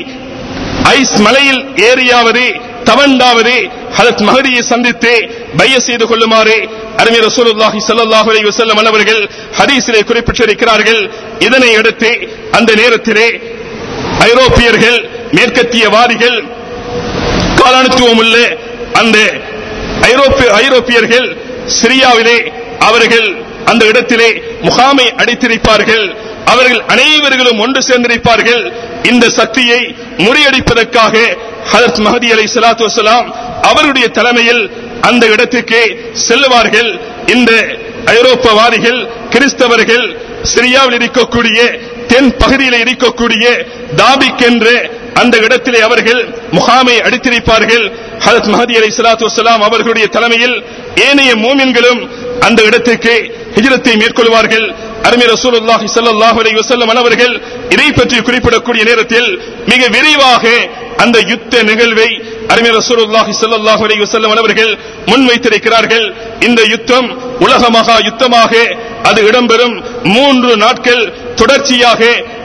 ஐஸ் மலையில் ஏறியாவது தவண்டாவது ஹஜ்ரத் மஹ்தியை சந்தித்து பைஅத் செய்து கொள்ளுமாறு அருமை ரசூலுல்லாஹி ஸல்லல்லாஹு அலைஹி வஸல்லம் அவர்கள் ஹதீஸிலே குறிப்பிட்டிருக்கிறார்கள். இதனை அடுத்து அந்த நேரத்திலே ஐரோப்பியர்கள், மேற்கத்தியவாதிகள், காலனித்துவம் உள்ள அந்த ஐரோப்பிய ஐரோப்பியர்கள் சிரியாவிலே அவர்கள் அந்த இடத்திலே முகாமை அடித்திருப்பார்கள். அவர்கள் அனைவர்களும் ஒன்று சேர்ந்திருப்பார்கள். இந்த சக்தியை முறியடிப்பதற்காக ஹஜ்ரத் மஹ்தி அலைஹிஸ்ஸலாத்து வஸ்ஸலாம் அவருடைய தலைமையில் அந்த இடத்துக்கு செல்வார்கள். இந்த ஐரோப்பவாதிகள், கிறிஸ்தவர்கள் சிரியாவில் இருக்கக்கூடிய தென் பகுதியில் இருக்கக்கூடிய தாபிக் என்ற அந்த இடத்திலே அவர்கள் முகாமை அடித்திருப்பார்கள். ஹஜ்ரத் மஹ்தி அலைஹிஸ்ஸலாத்து வஸ்ஸலாம் அவர்களுடைய தலைமையில் ஏனைய மூமின்களும் அந்த இடத்துக்கு ஹிஜ்ரத்தை மேற்கொள்வார்கள். அருமை ரசூலுல்லாஹி ஸல்லல்லாஹு அலைஹி வஸல்லம் அவர்கள் இதை பற்றி குறிப்பிடக்கூடிய நேரத்தில் மிக விரிவாக அந்த யுத்த நிகழ்வை அருமை ரசூலுல்லாஹி ஸல்லல்லாஹு அலைஹி வஸல்லம் அவர்கள் முன்வைத்திருக்கிறார்கள். இந்த யுத்தம் உலக மகா யுத்தமாக அது இடம்பெறும். மூன்று நாட்கள் தொடர்ச்சியாக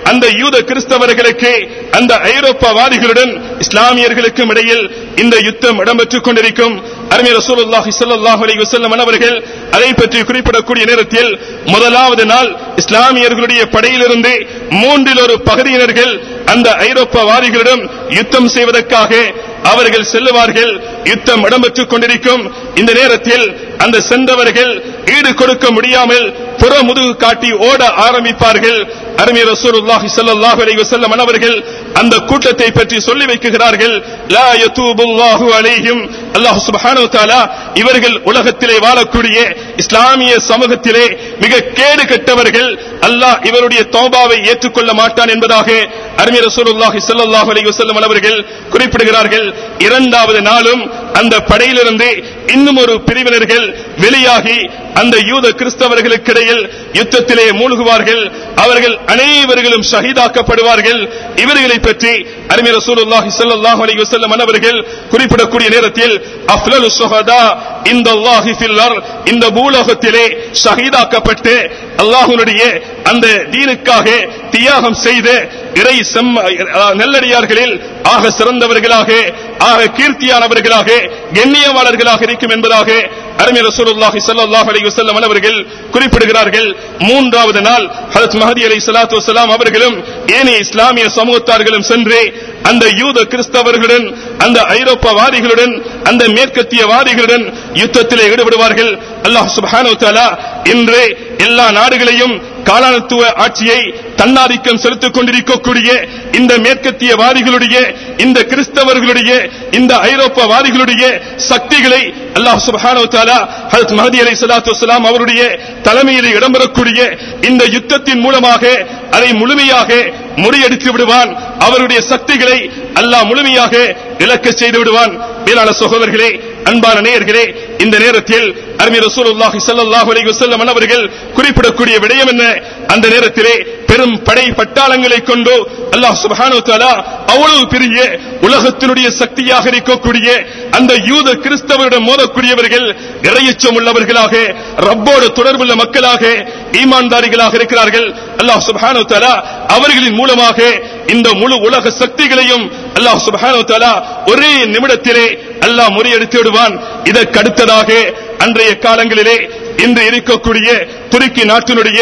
அந்த யூத கிறிஸ்தவர்களுக்கு அந்த ஐரோப்பாவாதிகளுடன் இஸ்லாமியர்களுக்கும் இடையில் இந்த யுத்தம் இடம்பெற்றுக் கொண்டிருக்கும். அருமை ரசூலுல்லாஹி ஸல்லல்லாஹு அலைஹி வஸல்லம் அவர்கள் அதை பற்றி குறிப்பிடக்கூடிய நேரத்தில் முதலாவது நாள் இஸ்லாமியர்களுடைய படையிலிருந்து மூன்றில் ஒரு பகுதியினர்கள் அந்த ஐரோப்பாவாதிகளிடம் யுத்தம் செய்வதற்காக அவர்கள் செல்லுவார்கள். யுத்தம் இடம்பெற்றுக் கொண்டிருக்கும் இந்த நேரத்தில் அந்த சென்றவர்கள் ஈடு கொடுக்க முடியாமல் புறமுதுகு காட்டி ஓட ஆரம்பிப்பார்கள். அருமை ரசூலுல்லாஹி ஸல்லல்லாஹு அலைஹி வஸல்லம் அவர்கள் அந்த கூட்டத்தை பற்றி சொல்லி வைக்கிறார்கள், லா யதூபுல்லாஹு அலைஹிம், அல்லாஹ் சுப்ஹானஹு வ தஆலா இவர்கள் உலகத்திலே வாழக்கூடிய இஸ்லாமிய சமூகத்திலே மிக கேடு கெட்டவர்கள், அல்லாஹ் இவருடைய தௌபாவை ஏற்றுக்கொள்ள மாட்டான் என்பதாக அருமை ரசூலுல்லாஹி ஸல்லல்லாஹு அலைஹி வஸல்லம் அவர்கள் குறிப்பிடுகிறார்கள். இரண்டாவது நாளும் அந்த படையிலிருந்து இன்னும் ஒரு பிரிவினர்கள் வெளியாகி அந்த யூத கிறிஸ்தவர்களுக்கு இடையில் யுத்தத்திலே மூழ்குவார்கள். அவர்கள் அனைவர்களும் ஷஹீதாக்கப்படுவார்கள். இவர்களை பற்றி அருமை ரசூலுல்லாஹி ஸல்லல்லாஹு அலைஹி வஸல்லம் அவர்கள் குறிப்பிடக்கூடிய நேரத்தில் அஃலலு ஷுஹதா இன்தல்லாஹி ஃபில் அர்த், இந்த பூலோகத்திலே ஷஹீதாக்கப்பட்டு அல்லாஹ்வுடைய அந்த தீனுக்காக தியாகம் செய்த இறை நல்லடியார்களில் ஆக சிறந்தவர்களாக ஆக கீர்த்தியானவர்களாக கண்ணியவாளர்களாக இருக்கும் என்பதாக அருமை ரசூலுல்லாஹி ஸல்லல்லாஹு அலைஹி வஸல்லம் அவர்கள் குறிப்பிடுகிறார்கள். மூன்றாவது நாள் ஹஜ்ரத் மஹ்தி அலைஹிஸ்ஸலாத்து வஸ்ஸலாம் அவர்களும் ஏனைய இஸ்லாமிய சமூகத்தார்களும் சென்று அந்த யூத கிறிஸ்தவர்களுடன் அந்த ஐரோப்பாவாதிகளுடன் அந்த மேற்கத்தியவாதிகளுடன் யுத்தத்திலே ஈடுபடுவார்கள். அல்லாஹ் சுப்ஹானஹு வ தஆலா இன்று எல்லா நாடுகளையும் காலனித்துவ ஆட்சியை தன்னாதிக்கம் செலுத்திக் கொண்டிருக்கக்கூடிய இந்த மேற்கத்தியவாதிகளுடைய இந்த கிறிஸ்தவர்களுடைய இந்த ஐரோப்பாவாதிகளுடைய சக்திகளை அல்லாஹ் சுப்ஹானஹு வ தஆலா ஹஜ்ரத் மஹ்தி அலைஹிஸ்ஸலாத்து வஸ்ஸலாம் அவருடைய தலைமையில் இடம்பெறக்கூடிய இந்த யுத்தத்தின் மூலமாக அதை முழுமையாக முறியடித்து விடுவான். அவருடைய சக்திகளை அல்லாஹ் முழுமையாக இழக்க செய்து விடுவான். மேலான சகோதரர்களே, அன்பான நேயர்களே, இந்த நேரத்தில் அருமை ரசூலுல்லாஹி ஸல்லல்லாஹு அலைஹி வஸல்லம் அவர்கள் குறிப்பிடக்கூடிய விடயம் என்ன? அந்த நேரத்திலே பெரும் படை பட்டாளங்களை கொண்டு அல்லாஹ் சுப்ஹானஹு வ தஆலா அவ்வளவு பெரிய உலகத்தினுடைய சக்தியாக இருக்கக்கூடிய அந்த யூத கிறிஸ்தவரிடம் மோதக்கூடியவர்கள் இறையச்சம் உள்ளவர்களாக ரப்போடு தொடர்புள்ள மக்களாக ஈமான்தாரிகளாக இருக்கிறார்கள். அல்லாஹ் சுப்ஹானஹு வ தஆலா அவர்களின் மூலமாக இந்த முழு உலக சக்திகளையும் அல்லாஹ் சுப்ஹானஹு வ தஆலா ஒரே நிமிடத்திலே அல்லாஹ் முறியடித்து விடுவான். இதற்கு அடுத்ததாக அன்றைய காலங்களிலே இன்று இருக்கக்கூடிய துருக்கி நாட்டினுடைய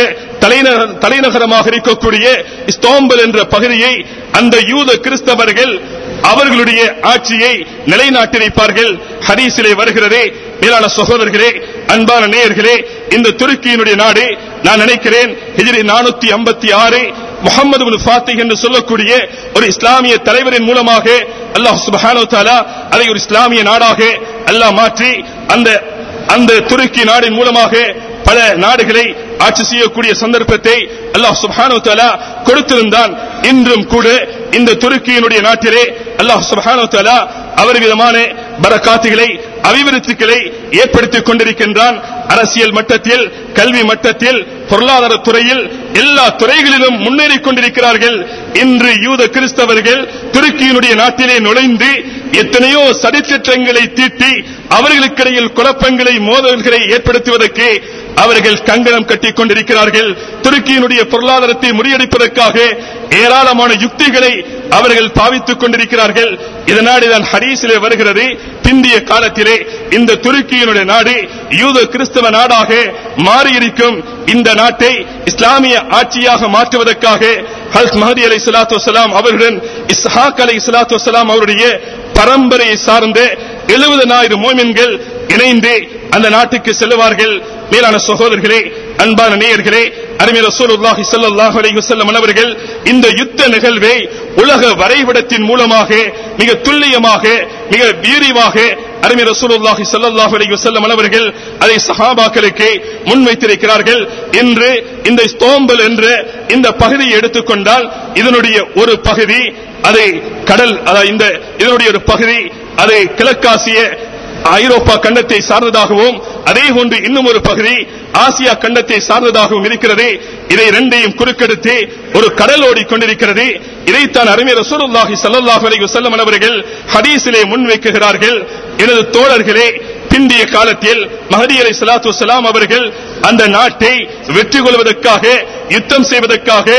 தலைநகரமாக இருக்கக்கூடிய இஸ்தாம்புல் என்ற பகுதியை அந்த யூத கிறிஸ்தவர்கள் அவர்களுடைய ஆட்சியை நிலைநாட்டியிருப்பார்கள். ஹதீஸிலே வருகிறதே. மேலான சகோதரர்களே, அன்பான நேயர்களே, இந்த துருக்கியினுடைய நாடு நான் நினைக்கிறேன் ஹிஜ்ரி நானூத்தி ஐம்பத்தி ஆறு முஹம்மது இப்னு ஃபாத்திஹ் என்று சொல்லக்கூடிய ஒரு இஸ்லாமிய தலைவரின் மூலமாக அல்லாஹ் சுப்ஹானஹு வ தஆலா அதை ஒரு இஸ்லாமிய நாடாக அல்லாஹ் மாற்றி அந்த அந்த துருக்கி நாடின் மூலமாக பல நாடுகளை ஆட்சி செய்யக்கூடிய சந்தர்ப்பத்தை அல்லாஹ் சுப்ஹானஹு வ தஆலா கொடுத்திருந்தான். இன்றும் கூட இந்த துருக்கியினுடைய நாட்டிலே அல்லாஹ் சுப்ஹானஹு வ தஆலா அவர் விதமான பரக்காத்துகளை அபிவிருத்திகளை ஏற்படுத்திக் கொண்டிருக்கின்றான். அரசியல் மட்டத்தில், கல்வி மட்டத்தில், பொருளாதார துறையில் எல்லா துறைகளிலும் முன்னேறிக் கொண்டிருக்கிறார்கள். இன்று யூத கிறிஸ்தவர்கள் துருக்கியினுடைய நாட்டிலே நுழைந்து எத்தனையோ சதித்திட்டங்களை தீட்டி அவர்களுக்கிடையில் குழப்பங்களை மோதல்களை ஏற்படுத்துவதற்கு அவர்கள் கங்கணம் கட்டிக் கொண்டிருக்கிறார்கள். துருக்கியினுடைய பொருளாதாரத்தை முறியடிப்பதற்காக ஏராளமான யுக்திகளை அவர்கள் பாவித்துக் கொண்டிருக்கிறார்கள். இதனால்தான் ஹதீஸிலே வருகிறது, பிந்திய காலத்திலே இந்த துருக்கியினுடைய நாடு யூத கிறிஸ்தவ நாடாக மாறியிருக்கும். இந்த நாட்டை இஸ்லாமிய ஆட்சியாக மாற்றுவதற்காக ஹஜ்ரத் மஹ்தி அலைஹிஸ்ஸலாத்து வஸ்ஸலாம் அவர்களுடன் இஸ்ஹாக் அலைஹிஸ்ஸலாத்து வஸ்ஸலாம் அவருடைய பரம்பரையை சார்ந்த எழுபதாயிரம் மோமின்கள் இணைந்து அந்த நாட்டுக்கு செல்வார்கள். மேலான சகோதரர்களே, அன்பான நேயர்களே, அருமை ரசூலுல்லாஹி ஸல்லல்லாஹு அலைஹி வஸல்லம் அவர்கள் இந்த யுத்த நிகழ்வை உலக வரைபடத்தின் மூலமாக மிக துல்லியமாக மிக வீரியமாக அருமை ரசூலுல்லாஹி ஸல்லல்லாஹு அலைஹி வஸல்லம் அவர்கள் அதை சஹாபாக்களுக்கு முன்வைத்திருக்கிறார்கள். இன்று இந்த இஸ்தாம்புல் என்ற இந்த பகுதியை எடுத்துக்கொண்டால் இதனுடைய ஒரு பகுதி அதை கடல், இந்த இதனுடைய ஒரு பகுதி அதை கிழக்காசிய ஐரோப்பா கண்டத்தை சார்ந்ததாகவும் அதே போன்று இன்னும் ஒரு பகுதி ஆசியா கண்டத்தை சார்ந்ததாகவும் இருக்கிறது. இதை இரண்டையும் குறுக்கெடுத்து ஒரு கடல் ஓடிக்கொண்டிருக்கிறது. இதைத்தான் அருமை ரசூலுல்லாஹி ஸல்லல்லாஹு அலைஹி வஸல்லம் அவர்கள் ஹதீஸிலே முன்வைக்கிறார்கள். எனது தோழர்களே, பிந்திய காலத்தில் மஹ்தி அலைஹிஸ்ஸலாத்து வஸ்ஸலாம் அவர்கள் அந்த நாட்டை வெற்றி கொள்வதற்காக யுத்தம் செய்வதற்காக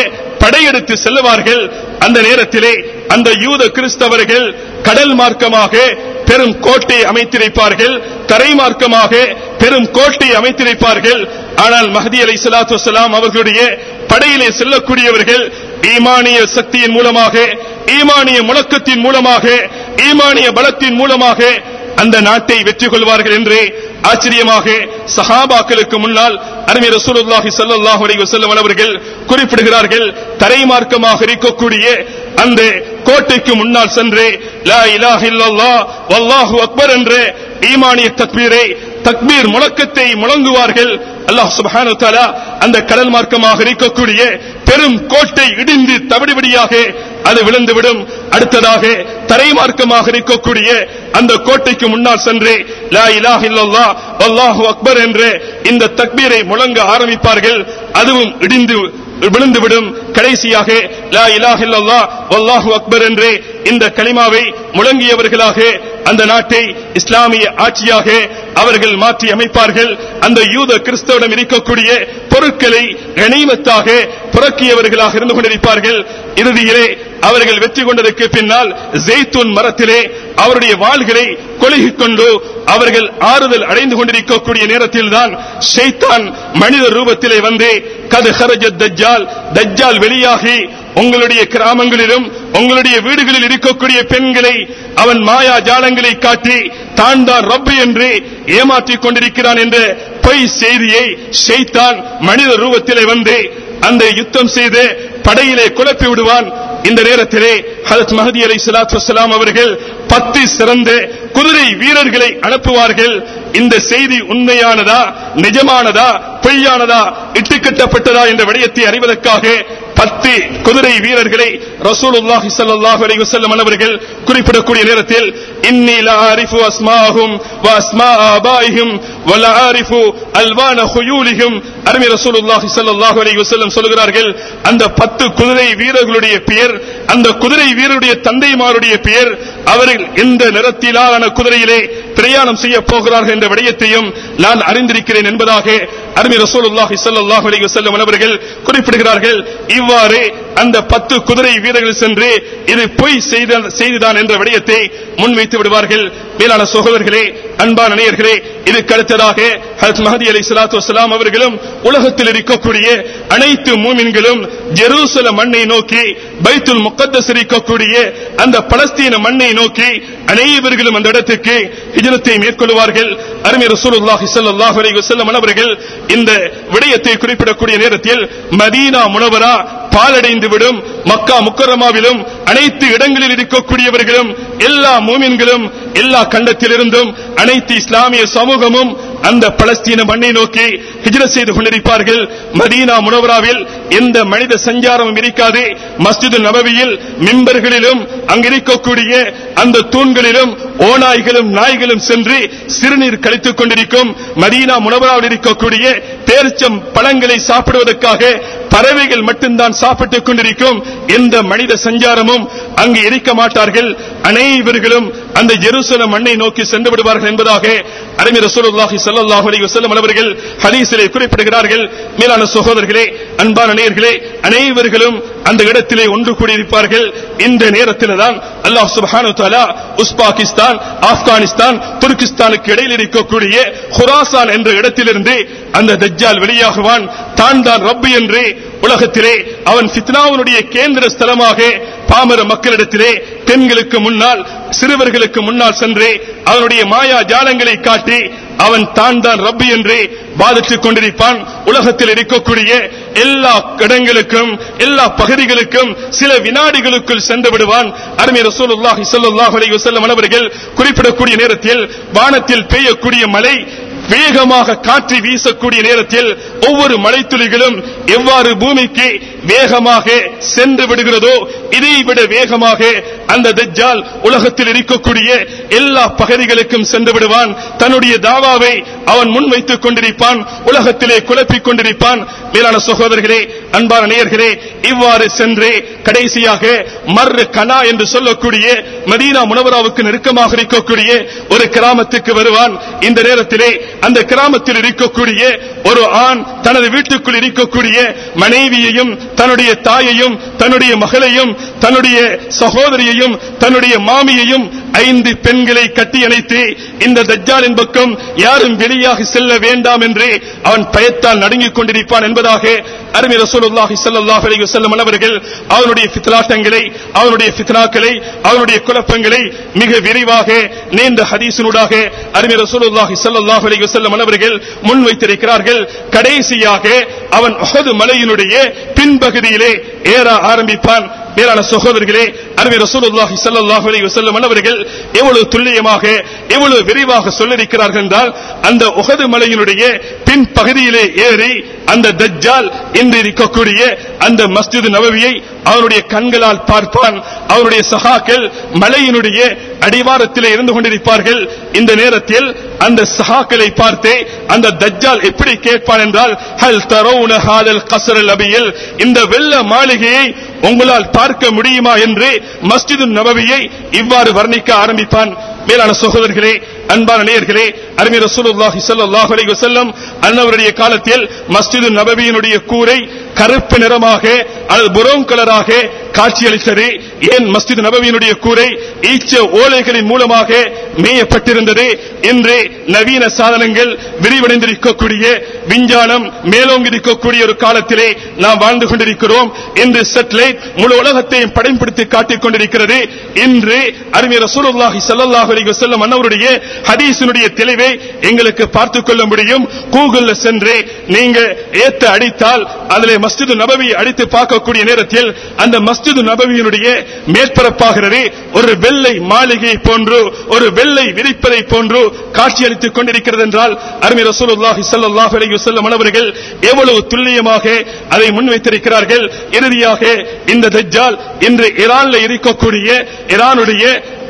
படையெடுத்து செல்லுவார்கள். அந்த நேரத்திலே அந்த யூத கிறிஸ்தவர்கள் கடல் மார்க்கமாக பெரும் கோட்டை அமைத்திருப்பார்கள், தரை மார்க்கமாக பெரும் கோட்டை அமைத்திருப்பார்கள். ஆனால் மஹ்தி அலைஹிஸ்ஸலாத்து வஸ்ஸலாம் அவர்களுடைய படையிலே செல்லக்கூடியவர்கள் ஈமானிய சக்தியின் மூலமாக, ஈமானிய முழக்கத்தின் மூலமாக, ஈமானிய பலத்தின் மூலமாக அந்த நாட்டை வெற்றி கொள்வார்கள் என்று ஆச்சரியமாக சஹாபாக்களுக்கு முன்னால் அருமை ரசூலுல்லாஹி ஸல்லல்லாஹு அலைஹி வஸல்லம் அவர்கள் குறிப்பிடுகிறார்கள். தரை மார்க்கமாக இருக்கக்கூடிய அந்த கோட்டைக்கு முன்னால் சென்று லா இலாஹ இல்லல்லாஹ் வல்லாஹு அக்பர் என்ற ஈமானிய தக்பீரை, தக்பீர் முழக்கத்தை முழங்குவார்கள். அல்லாஹ் சுப்ஹானஹு வ தஆலா அந்த கடல் மார்க்கமாக இருக்கக்கூடிய பெரும் கோட்டை இடிந்து தவிடுபடியாக அது விழுந்துவிடும். அடுத்ததாக தரை மார்க்கமாக இருக்கக்கூடிய அந்த கோட்டைக்கு முன்னால் சென்று லா இலாஹ இல்லல்லாஹ் வல்லாஹு அக்பர் என்ற இந்த தக்பீரை முழங்க ஆரம்பிப்பார்கள். அதுவும் இடிந்து விழுந்துவிடும். கடைசியாக லா இலாஹ இல்லல்லாஹ் வல்லாஹு அக்பர் என்று இந்த கலிமாவை முழங்கியவர்களாக அந்த நாட்டை இஸ்லாமிய ஆட்சியாக அவர்கள் மாற்றி அமைப்பார்கள். அந்த யூத கிறிஸ்தவம் இருக்கக்கூடிய பொருட்களை கனிமத்தாக புறக்கியவர்களாக இருந்து கொண்டிருப்பார்கள். இறுதியிலே அவர்கள் வெற்றி கொண்டதற்கு பின்னால் ஜெய்தூன் மரத்திலே அவருடைய வாள்களை கொளுகிக் கொண்டு அவர்கள் ஆறுதல் அடைந்து கொண்டிருக்கக்கூடிய நேரத்தில் தான் ஷைத்தான் மனித ரூபத்திலே வந்து கத் ஹரஜத் தஜ்ஜால், தஜ்ஜால் வெளியாகி உங்களுடைய கிராமங்களிலும் உங்களுடைய வீடுகளில் இருக்கக்கூடிய பெண்களை அவன் மாயா ஜாலங்களை காட்டி தான் தான் ரப்பு என்று ஏமாற்றிக் கொண்டிருக்கிறான் என்ற பொய் செய்தியை ஷைத்தான் மனித ரூபத்திலே வந்து அந்த யுத்தம் செய்து படையிலே குழப்பி விடுவான். இந்த நேரத்திலே ஹஜ்ரத் மஹ்தி அலைஹிஸ்ஸலாத்து வஸ்ஸலாம் அவர்கள் பத்து சிறந்த குதிரை வீரர்களை அனுப்புவார்கள். இந்த செய்தி உண்மையானதா, நிஜமானதா, பொய்யானதா, இட்டுக்கட்டப்பட்டதா என்ற விடயத்தை அறிவதற்காக பத்து குதிரை வீரர்களை ரசூலுல்லாஹி ஸல்லல்லாஹு அலைஹி வஸல்லம் அவர்கள் குறிப்பிடக்கூடிய நேரத்தில் இன்னி லா ஆரிஃபு அஸ்மாஹும் வ அஸ்மா ஆபாயிஹிம் வ லா ஆரிஃபு அல்வான ஹுயூலிஹிம். அருமை ரசூலுல்லாஹி ஸல்லல்லாஹு அலைஹி வஸல்லம் சொல்கிறார்கள், அந்த பத்து குதிரை வீரர்களுடைய பெயர், அந்த குதிரை வீரருடைய தந்தைமாருடைய பெயர், அவர்கள் எந்த நிறத்திலான குதிரையிலே பிரயாணம் செய்ய போகிறார்கள் என்ற விடயத்தையும் நான் அறிந்திருக்கிறேன் என்பதாக அருமை ரசூலுல்லாஹி ஸல்லல்லாஹு அலைஹி வஸல்லம் அவர்கள் குறிப்பிடுகிறார்கள். இவ்வாறு அந்த பத்து குதிரை வீரர்கள் சென்று இது பொய் செய்திதான் என்ற விடயத்தை முன்வைத்து விடுவார்கள். மேலான சகோதரர்களே, அன்பான நேயர்களே, இதுக்கு அடுத்ததாக ஹஜ்ரத் மஹ்தி அலைஹிஸ்ஸலாத்து வஸ்ஸலாம் அவர்களும் உலகத்தில் இருக்கக்கூடிய அனைத்து மூமின்களும் ஜெருசலம் மண்ணை நோக்கி, பைத்துல் முகத்தஸ் இருக்கக்கூடிய அந்த பலஸ்தீன மண்ணை நோக்கி அனைவர்களும் அந்த இடத்துக்கு ஹிஜ்ரத்தை மேற்கொள்வார்கள். அருமை ரசூலுல்லாஹி ஸல்லல்லாஹு அலைஹி வஸல்லம் அவர்கள் இந்த விடயத்தை குறிப்பிடக்கூடிய நேரத்தில் மதீனா முனவரா பாலடைந்து விடும். மக்கா முக்கர்ரமாவிலும் அனைத்து இடங்களில் இருக்கக்கூடியவர்களும் எல்லா மூமின்களும் எல்லா கண்டத்திலிருந்தும் அனைத்து இஸ்லாமிய சமூகமும் அந்த பலஸ்தீன மண்ணை நோக்கி ஹிஜ்ரத் செய்து கொண்டிருப்பார்கள். மதீனா முனவராவில் எந்த மனித சஞ்சாரமும் இருக்காது. மஸ்ஜிது நபவியில் மிம்பர்களிலும் அங்கிருக்கக்கூடிய அந்த தூண்களிலும் ஓநாய்களும் நாய்களும் சென்று சிறுநீர் கழித்துக் கொண்டிருக்கும். மதீனா முனவராவில் இருக்கக்கூடிய பேரிச்சம் பழங்களை சாப்பிடுவதற்காக பறவைகள் மட்டும்தான் சாப்பிட்டுக் கொண்டிருக்கும். எந்த மனித சஞ்சாரமும் அங்கு இருக்க மாட்டார்கள். அனைவர்களும் அந்த ஜெருசலம் மண்ணை நோக்கி சென்று விடுவார்கள் என்பதாக அருமை ரசூலுல்லாஹி ஸல்லல்லாஹு அலைஹி வஸல்லம் அவர்கள் ஹதீஸிலே குறிப்பிடுகிறார்கள். மேலான சகோதரர்களே, அன்பான நேயர்களே, அனைவர்களும் அந்த இடத்திலே ஒன்று கூடியிருப்பார்கள். இந்த நேரத்தில் தான் அல்லாஹ் சுப்ஹானஹு வ தஆலா உஸ்பாகிஸ்தான், ஆப்கானிஸ்தான், துர்கிஸ்தானுக்கு இடையில் இருக்கக்கூடிய குராசான் என்ற இடத்திலிருந்து அந்த தஜ்ஜால் வெளியாகுவான். தான் தான் ரப்பு என்று உலகத்திலே அவன் ஃபித்னாவுடைய கேந்திர ஸ்தலமாக பாமர மக்களிடத்திலே பெண்களுக்கு முன்னால், சிறுவர்களுக்கு முன்னால் சென்று அவனுடைய மாயா ஜாலங்களை காட்டி அவன் தான் தான் ரப்பு என்று வாதிட்டுக் கொண்டிருப்பான். உலகத்தில் இருக்கக்கூடிய எல்லா இடங்களுக்கும் எல்லா பகுதிகளுக்கும் சில வினாடிகளுக்குள் சென்று விடுவான். அருமை ரசூலுல்லாஹி ஸல்லல்லாஹு அலைஹி வஸல்லம் அவர்கள் குறிப்பிடக்கூடிய நேரத்தில் வானத்தில் பெய்யக்கூடிய மழை வேகமாக காற்று வீசக்கூடிய நேரத்தில் ஒவ்வொரு மழைத்துளிகளும் எவ்வாறு பூமிக்கு வேகமாக சென்று விடுகிறதோ இதை விட வேகமாக அந்த தஜ்ஜால் உலகத்தில் இருக்கக்கூடிய எல்லா பகுதிகளுக்கும் சென்று விடுவான். தன்னுடைய தாவாவை அவன் முன்வைத்துக் கொண்டிருப்பான், உலகத்திலே குழப்பிக் கொண்டிருப்பான். மேலான சகோதரர்களே, அன்பான நேயர்களே, இவ்வாறு சென்று கடைசியாக மர் கனா என்று சொல்லக்கூடிய மதீனா முனவராவுக்கு நெருக்கமாக இருக்கக்கூடிய ஒரு கிராமத்துக்கு வருவான். இந்த நேரத்திலே அந்த கிராமத்தில் இருக்கக்கூடிய ஒரு ஆண் தனது வீட்டுக்குள் இருக்கக்கூடிய மனைவியையும் தன்னுடைய தாயையும் தன்னுடைய மகளையும் தன்னுடைய சகோதரியையும் தன்னுடைய மாமியையும் ஐந்து பெண்களை கட்டியணைத்து இந்த தஜ்ஜாலின் பக்கம் யாரும் வெளியாக செல்ல வேண்டாம் என்று அவன் பயத்தால் நடுங்கிக் கொண்டிருப்பான் என்பதாக அருமை ரசூலுல்லாஹி ஸல்லல்லாஹு அலைஹி வஸல்லம் அவர்கள் அவனுடைய ஃபித்னாட்டங்களை அவனுடைய ஃபித்னாக்களை அவனுடைய குழப்பங்களை மிக விரிவாக நீண்ட ஹதீஸினூடாக அருமை ரசூலுல்லாஹி ஸல்லல்லாஹு அலைஹி வஸல்லம் அவர்கள் முன்வைத்திருக்கிறார்கள். கடைசியாக அவன் உஹது மலையினுடைய பின்பகுதியிலே ஏற ஆரம்பிப்பான். மேலான சகோதரர்களே, அருமை ரசூலுல்லாஹி ஸல்லல்லாஹு அலைஹி வஸல்லம் அவர்கள் எவ்வளவு துல்லியமாக எவ்வளவு விரிவாக சொல்லியிருக்கிறார்கள் என்றால், அந்த உஹது மலையினுடைய பின் பகுதியிலே ஏறி அந்த தஜ்ஜால் இன்று இருக்கக்கூடிய அந்த மஸ்ஜித் நபவியை அவருடைய கண்களால் பார்ப்பான். அவருடைய சஹாக்கள் மலையினுடைய அடிவாரத்திலே இருந்து கொண்டிருப்பார்கள். இந்த நேரத்தில் அந்த சஹாக்களை பார்த்து அந்த தஜ்ஜால் எப்படி கேட்பான் என்றால், ஹல் தரவுன ஹாதல் கஸ்ரல் அபியில், இந்த வெள்ள மாளிகையை உங்களால் பார்க்க முடியுமா என்று மஸ்ஜிது நபவியை இவ்வாறு வர்ணிக்க ஆரம்பிப்பான். மேலான சகோதரர்களே, அன்பான நேயர்களே, அருமை ரசூலுல்லாஹி ஸல்லல்லாஹு அலைஹி வஸல்லம் அன்னவருடைய காலத்தில் மஸ்ஜிது நபவியினுடைய கூரை கருப்பு நிறமாக அல்லது புரோன் கலராக காட்சியளித்தது. ஏன் மஸ்ஜிது நபவியினுடைய கூரை ஈச்ச ஓலைகளின் மூலமாக மேயப்பட்டிருந்தது. இன்று நவீன சாதனங்கள் விரிவடைந்திருக்கக்கூடிய விஞ்ஞானம் மேலோங்கி இருக்கக்கூடிய ஒரு காலத்திலே நாம் வாழ்ந்து கொண்டிருக்கிறோம். இன்று சேட்டலைட் முழு உலகத்தையும் படைப்படுத்தி காட்டிக் கொண்டிருக்கிறது. இன்று அருமை ரசூலுல்லாஹி ஸல்லல்லாஹு அலைஹி வஸல்லம் அன்னவருடைய ஹதீஸினுடைய தெளிவை எங்களுக்கு பார்த்துக் கொள்ள முடியும். கூகுள்ல சென்று நீங்க ஏத்த அடித்தால் அதிலே மஸ்ஜிது நபவி அடித்து பார்க்கக்கூடிய நேரத்தில் அந்த மஸ்ஜிது நபவியினுடைய மேற்பரப்பாகிறது ஒரு வெள்ளை மாளிகை போன்று, ஒரு வெள்ளை விரிப்பதை போன்று காட்சியளித்துக் கொண்டிருக்கிறது என்றால், அருமை ரசூலுல்லாஹி ஸல்லல்லாஹு அலைஹி வஸல்லம் அவர்கள் எவ்வளவு துல்லியமாக அதை முன்வைத்திருக்கிறார்கள். இறுதியாக இந்த தஜ்ஜால் இன்று ஈரான்ல இருக்கக்கூடிய ஈரானுடைய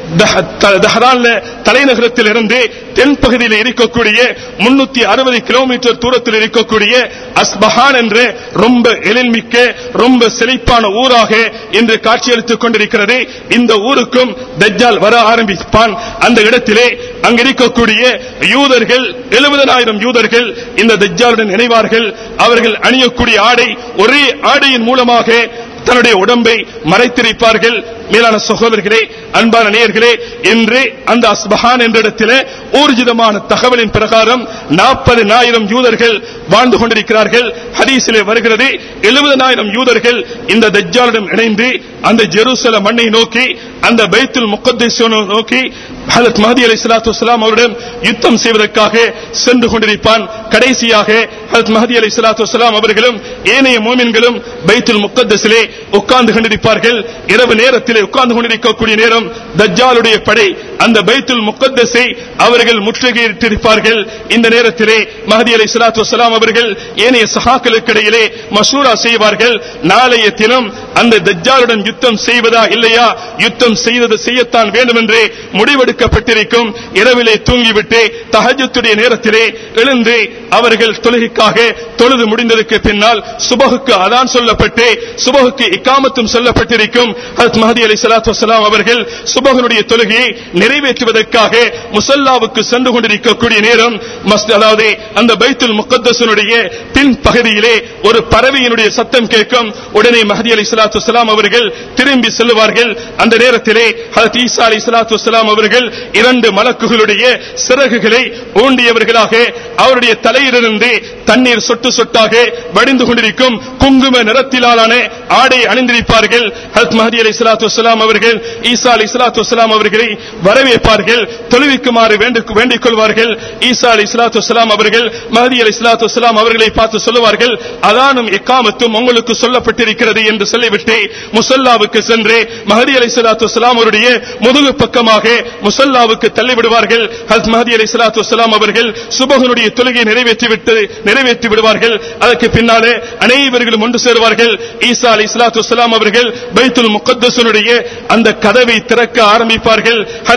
தலைநகரத்தில் இருந்து தென் பகுதியில் இருக்கக்கூடிய முன்னூத்தி அறுபது கிலோமீட்டர் தூரத்தில் இருக்கக்கூடிய அஸ்பஹான் என்ற ரொம்ப எழில்மிக்க ரொம்ப செழிப்பான ஊராக இன்று காட்சியளித்துக் கொண்டிருக்கிறது. இந்த ஊருக்கும் தஜ்ஜால் வர ஆரம்பிப்பான். அந்த இடத்திலே அங்கிருக்கக்கூடிய யூதர்கள் எழுபதாயிரம் யூதர்கள் இந்த தஜ்ஜாலுடன் இணைவார்கள். அவர்கள் அணியக்கூடிய ஆடை ஒரே ஆடையின் மூலமாக தன்னுடைய உடம்பை மறைத்திருப்பார்கள். மேலான சகோதரர்களே, அன்பான நேயர்களே, இன்று அந்த அஸ்பஹான் என்ற இடத்திலே ஊர்ஜிதமான தகவலின் பிரகாரம் நாற்பதாயிரம் யூதர்கள் வாழ்ந்து கொண்டிருக்கிறார்கள். ஹதீஸிலே வருகிறது, எழுபதாயிரம் யூதர்கள் இந்த தஜ்ஜாலுடன் இணைந்து அந்த ஜெருசலம் மண்ணை நோக்கி அந்த பைத்துல் முகத்தஸ் நோக்கி ஹஜ்ரத் மஹ்தி அலைஹிஸ்ஸலாத்து வஸ்ஸலாம் அவரிடம் யுத்தம் செய்வதற்காக சென்று கொண்டிருப்பான். கடைசியாக ஹஜ்ரத் மஹ்தி அலைஹிஸ்ஸலாத்து வஸ்ஸலாம் அவர்களும் ஏனைய மூமின்களும் பைத்துல் முகத்தஸிலே உட்கார்ந்து கொண்டிருப்பார்கள். இரவு நேரத்திலே உட்கார்ந்து கொண்டிருக்கக்கூடிய நேரம் தஜ்ஜாலுடைய படை அந்த பைத்துல் முகத்தஸை அவர்கள் முற்றுகையிட்டிருப்பார்கள். இந்த நேரத்திலே மஹ்தி அலைஹிஸ்ஸலாத்து வஸ்ஸலாம் அவர்கள் ஏனைய சஹாக்களுக்கு இடையிலே மஷூரா செய்வார்கள். நாளைய தினம் அந்த தஜ்ஜாலுடன் யுத்தம் செய்வதா இல்லையா, யுத்தம் செய்தது செய்யத்தான் வேண்டும் என்று முடிவெடுக்கப்பட்டிருக்கும். இரவிலே தூங்கிவிட்டு தஹஜ்ஜுடைய நேரத்திலே எழுந்து அவர்கள் தொழுகைக்காக தொழுது முடிந்ததற்கு பின்னால் சுபஹுக்கு அதான் சொல்லப்பட்டு சுபஹுக்கு இகாமத்தும் சொல்லப்பட்டிருக்கும். ஹஜ்ரத் மஹ்தி அலைஹிஸ்ஸலாத்து வஸ்ஸலாம் அவர்கள் சுபஹுடைய தொழுகையை நிறைவேற்றுவதற்காக முஸல்லாவுக்கு சென்று கொண்டிருக்கக்கூடிய நேரம் அதாவது அந்த பைத்துல் முகத்தஸினுடைய பின் பகுதியிலே ஒரு பறவையினுடைய சத்தம் கேட்கும். உடனே மஹ்தி அலைஹிஸ்ஸலாத்து வஸ்ஸலாம் அவர்கள் திரும்பி செல்வார்கள். அந்த நேரத்திலே ஹஜ்ரத் ஈசா அலைஹிஸ்ஸலாத்து வஸ்ஸலாம் அவர்கள் இரண்டு மலக்குகளுடைய சிறகுகளை ஊண்டியவர்களாக அவருடைய தலையிலிருந்து தண்ணீர் சொட்டு சொட்டாக வடிந்து கொண்டிருக்கும் குங்கும நிறத்திலான ஆடை அணிந்திருப்பார்கள். ஹஜ்ரத் மஹ்தி அலைஹிஸ்ஸலாத்து வஸ்ஸலாம் அவர்கள் ஈசா அலைஹிஸ்ஸலாத்து வஸ்ஸலாம் அவர்களை வரவேற்பார்கள், தொழுவிக்குமாறு வேண்டிக் கொள்வார்கள். ஈசா அலைஹிஸ்ஸலாத்து வஸ்ஸலாம் அவர்கள் மஹ்தி அலைஹிஸ்ஸலாத்து வஸ்ஸலாம் அவர்களை பார்த்து சொல்லுவார்கள், அதானும் இகாமத்தும் உங்களுக்கு சொல்லப்பட்டிருக்கிறது என்று சொல்லிவிட்டு முஸல்லாவுக்கு சென்று மஹ்தி அலைஹிஸ்ஸலாத்து வஸ்ஸலாம் அவருடைய முதுகு பக்கமாக முஸல்லாவுக்கு தள்ளிவிடுவார்கள். ஹஜ்ரத் மஹ்தி அலைஹிஸ்ஸலாத்து வஸ்ஸலாம் அவர்கள் சுபஹுடைய தொழுகையை நிறைவேற்றிவிட்டு நிறைவேற்றி விடுவார்கள். அதற்கு பின்னாலே அனைவர்களும் ஒன்று சேருவார்கள். ஈசா அலைஹிஸ்ஸலாத்து வஸ்ஸலாம் அவர்கள் பைத்துல் முகத்தஸினுடைய அந்த கதவை திறக்க ஆரம்பிப்பார்கள். ஹதீஸ்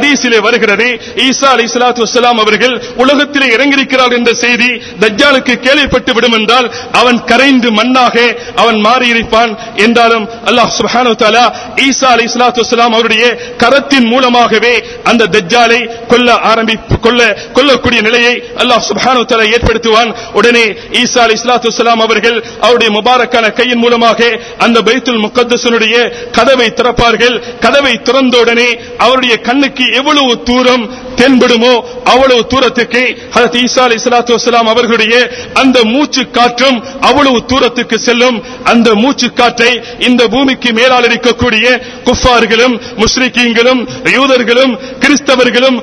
ஹதீஸிலே வருகிறது, ஈசா அலைஹிஸ்ஸலாத்து வஸ்ஸலாம் அவர்கள் உலகத்திலே இறங்கியிருக்கிறார் என்ற செய்தி தஜ்ஜாலுக்கு கேள்விப்பட்டு விடும் என்றால் அவன் கரைந்து மண்ணாக அவன் மாறியிருப்பான் என்றாலும் அல்லாஹ் சுப்ஹானஹு வ தஆலா ஈசா அலைஹிஸ்ஸலாத்து வஸ்ஸலாம் அவருடைய கரத்தின் மூலமாகவே அந்த தஜ்ஜாலை கொல்ல ஆரம்பி கொல்ல கொல்லக்கூடிய நிலையை அல்லாஹ் சுப்ஹானஹு வ தஆலா ஏற்படுத்துவான். உடனே ஈசா அலைஹிஸ்ஸலாத்து வஸ்ஸலாம் அவர்கள் அவருடைய முபாரக்கான கையின் மூலமாக அந்த பைத்துல் முகத்தஸினுடைய கதவை திறப்பார்கள். கதவை திறந்த உடனே அவருடைய கண்ணுக்கு எவ்வளவு தூரம் தென்படுமோ அவ்வளவு தூரத்துக்கு ஹஜ்ரத் ஈசா அலைஹிஸ்ஸலாத்து வஸ்ஸலாம் அவர்களுடைய அந்த மூச்சு காற்றும் அவ்வளவு தூரத்துக்கு செல்லும். அந்த மூச்சு காற்றை இந்த பூமிக்கு மேலால் இருக்கக்கூடிய குஃபார்களும் முஷ்ரிக்கீன்களும் யூதர்களும் கிறிஸ்தவர்களும்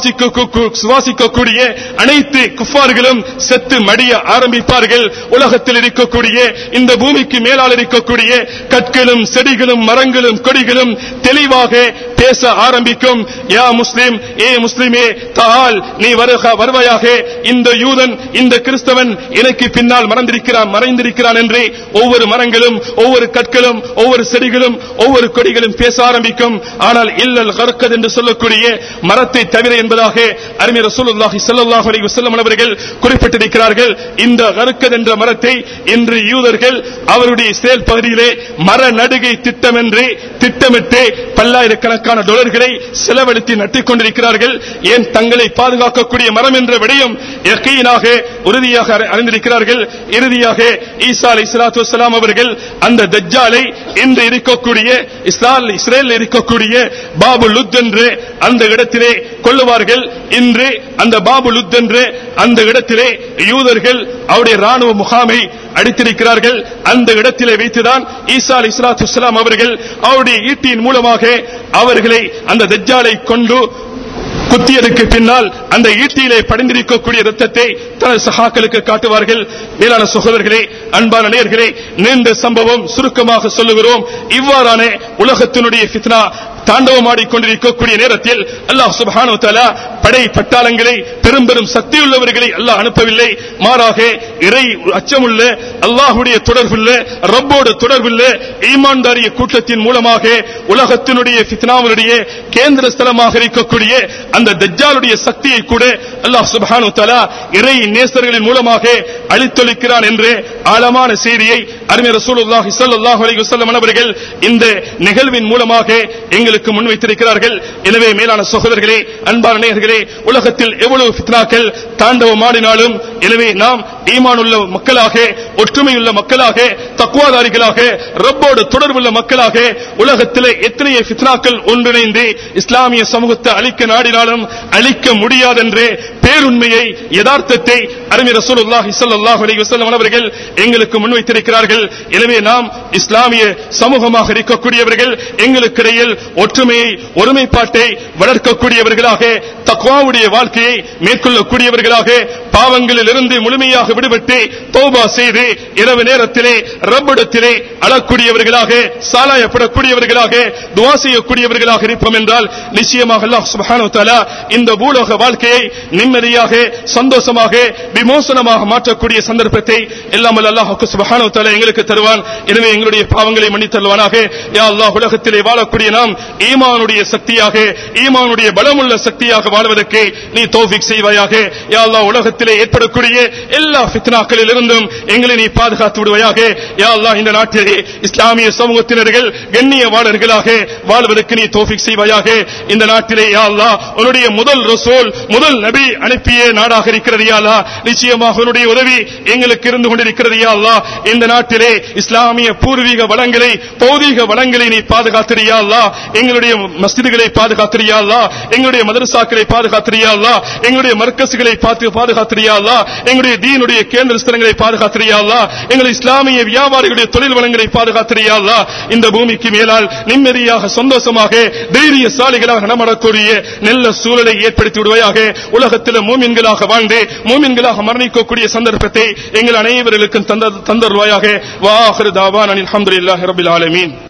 சுவாசிக்கக்கூடிய அனைத்து குஃபார்களும் செத்து மடிய ஆரம்பிப்பார்கள். உலகத்தில் இருக்கக்கூடிய இந்த பூமிக்கு மேலால் இருக்கக்கூடிய கற்களும் செடிகளும் மரங்களும் கொடிகளும் தெளிவாக பேச ஆரம்பிக்கும். யா முஸ்லிம், ஏ முஸ்லிமே, தால் நீ வருவாயாக, இந்த யூதன் இந்த கிறிஸ்தவன் எனக்கு பின்னால் மறைந்திருக்கிறான் மறைந்திருக்கிறான் என்று ஒவ்வொரு மரங்களும் ஒவ்வொரு கற்களும் ஒவ்வொரு செடிகளும் ஒவ்வொரு கொடிகளும் பேச ஆரம்பிக்கும். ஆனால் இல்லல் கர்கத் என்று சொல்லக்கூடிய மரத்தை தவிர என்பதாக அருமை ரசூலுல்லாஹி ஸல்லல்லாஹு அலைஹி வஸல்லம் அவர்கள் குறிப்பிட்டிருக்கிறார்கள். இந்த கர்கத் என்ற மரத்தை இன்று யூதர்கள் அவருடைய செயல் பகுதியிலே மர நடுகை திட்டம் என்று திட்டமிட்டு பல்லாயிரக்கணக்கான டாலர்களை செலவழித்து நட்டிக் கொண்டிருக்கிறார்கள். ஏன் தங்களை பாதுகாக்கக்கூடிய மரம் என்ற விடயம் யகீனாக உறுதியாக அறிந்திருக்கிறார்கள். இறுதியாக ஈசா அலைஹிஸ்ஸலாத்து வஸ்ஸலாம் அவர்கள் அந்த தஜ்ஜாலை இன்று இருக்கக்கூடிய இஸ்ரேல் இருக்கக்கூடிய பாபு லுத் என்று அந்த இடத்திலே கொல்லுவார்கள். இன்று அந்த பாபு லுத் என்று அந்த இடத்திலே யூதர்கள் அவருடைய ராணுவ முகாமை அடித்திருக்கிறார்கள். அந்த இடத்திலே வைத்துதான் ஈசா அலைஹிஸ்ஸலாத்து வஸ்ஸலாம் அவர்கள் அவருடைய ஈட்டியின் மூலமாக அவர்களை அந்த தஜ்ஜாலை கொண்டு குத்தியதுக்கு பின்னால் அந்த ஈட்டியிலே படிந்திருக்கக்கூடிய இரத்தத்தை தனது சகாக்களுக்கு காட்டுவார்கள். மேலான சகோதரர்களே, அன்பான நேயர்களே, நீண்ட சம்பவம் சுருக்கமாக சொல்லுகிறோம். இவ்வாறான உலகத்தினுடைய ஃபித்னா தாண்டவமாடிக்கொண்டிருக்கக்கூடிய நேரத்தில் அல்லாஹ் சுப்ஹானஹு வ தஆலா படை பட்டாளங்களை பெரும் பெரும் சக்தியுள்ளவர்களை அல்லாஹ் அனுப்பவில்லை. மாறாக இறை அச்சமுள்ள அல்லாஹ்வுடைய தொடர்புள்ள ரப்போடு தொடர்புள்ள ஈமான்தாரிய கூட்டத்தின் மூலமாக உலகத்தினுடைய ஃபித்னாவுடைய கேந்திர ஸ்தலமாக இருக்கக்கூடிய அந்த தஜ்ஜாலுடைய சக்தியை கூட அல்லாஹ் சுப்ஹானஹு வ தஆலா இறை நேசர்களின் மூலமாக அழித்தொழிக்கிறான் என்ற ஆழமான செய்தியை அருமை ரசூலுல்லாஹி ஸல்லல்லாஹு அலைஹி வஸல்லம் அவர்கள் இந்த நிகழ்வின் மூலமாக எங்களுக்கு முன்வைத்திருக்கிறார்கள். எனவே மேலான சகோதரர்களே, அன்பான நேயர்களே, உலகத்தில் எவ்வளவு ஃபித்னாக்கள் தாண்டவமாடினாலும் எனவே நாம் ஈமானுள்ள மக்களாக, ஒற்றுமையுள்ள மக்களாக, தக்வாதாரிகளாக, ரப்போடு தொடர்புள்ள மக்களாக உலகத்திலே எத்தனை ஃபித்னாக்கள் ஒன்றிணைந்து இஸ்லாமிய சமூகத்தை அழிக்க நாடினாலும் அழிக்க முடியாதென்று பேருண்மையை யதார்த்தத்தை அருமை ரசூலுல்லாஹி ஸல்லல்லாஹு அலைஹி வஸல்லம் அவர்கள் எங்களுக்கு முன்வைத்திருக்கிறார்கள். எனவே நாம் இஸ்லாமிய சமூகமாக இருக்கக்கூடியவர்கள் எங்களுக்கிடையில் ஒற்றுமையை ஒருமைப்பாட்டை வளர்க்கக்கூடியவர்களாக, தக்வாவுடைய வாழ்க்கையை மேற்கொள்ளக்கூடியவர்களாக, பாவங்களில் இருந்து முழுமையாக விடுபட்டு தௌபா செய்து இரவு நேரத்திலே ரப்பிடத்திலே அழக்கூடியவர்களாக, சாலாயப்படக்கூடியவர்களாக, துஆ செய்யக்கூடியவர்களாக இருப்போம் என்றால் நிச்சயமாக அல்லாஹ் சுப்ஹானஹு வ தஆலா இந்த பூலோக வாழ்க்கையை நிம்மதியாக, சந்தோஷமாக, விமோசனமாக மாற்றக்கூடிய சந்தர்ப்பத்தை எல்லாம் அல்லாஹ் சுப்ஹானஹு வ தஆலா எங்களுக்கு தருவான். எனவே எங்களுடைய பாவங்களை மன்னித்தருவானாக. யா அல்லாஹ், உலகத்திலே வாழக்கூடிய நாம் ஈமானுடைய சக்தியாக, ஈமானுடைய பலமுள்ள சக்தியாக வாழ்வதற்கு நீ தௌஃபீக் செய்வாயாக. யா அல்லாஹ், உலகத்திலே ஏற்படக்கூடிய எல்லா ஃபித்னாக்களில் இருந்தும் எங்களை நீ பாதுகாத்து விடுவாயாக. யா அல்லாஹ், இந்த நாட்டிலே இஸ்லாமிய சமூகத்தினர்கள் கண்ணியவாளர்களாக வாழ்வதற்கு நீ தௌஃபீக் செய்வாயாக. இந்த நாட்டிலே யா அல்லாஹ், உன்னுடைய முதல் ரசூல், முதல் நபி அனுப்பிய நாடாக இருக்கிறது யா அல்லாஹ். நிச்சயமாக உன்னுடைய உதவி எங்களுக்கு இருந்து கொண்டிருக்கிறது யா அல்லாஹ். இந்த நாட்டிலே இஸ்லாமிய பூர்வீக வளங்களை, பௌதீக வளங்களை நீ பாதுகாத்திரியா அல்லாஹ். எங்களுடைய மஸ்ஜிதுகளை பாதுகாத்திரியா அல்லாஹ், எங்களுடைய மதரசாக்களை பாதுகாத்திரியா அல்லாஹ், எங்களுடைய மர்கஸ்களை பார்த்து பாதுகாத்திரியா அல்லாஹ், எங்களுடைய தீனுடைய கேந்திர ஸ்தலங்களை பாதுகாத்திரியா அல்லாஹ், எங்களுடைய இஸ்லாமிய வியாபாரிகளுடைய தொழில் வளங்களை பாதுகாத்திரியா அல்லாஹ். இந்த பூமிக்கு மேலால் நிம்மதியாக, சந்தோஷமாக, தைரியசாலிகளாக நடமாடக்கூடிய நல்ல சூழலை ஏற்படுத்தி விடுவாயாக. உலகத்தில் மூமின்களாக வாழ்ந்து மூமின்களாக மரணிக்கக்கூடிய சந்தர்ப்பத்தை எங்கள் அனைவர்களுக்கும் தந்தருவாயாக. வா ஆகிரு தாவானா அல்ஹம்துலில்லாஹி ரப்பில் ஆலமீன்.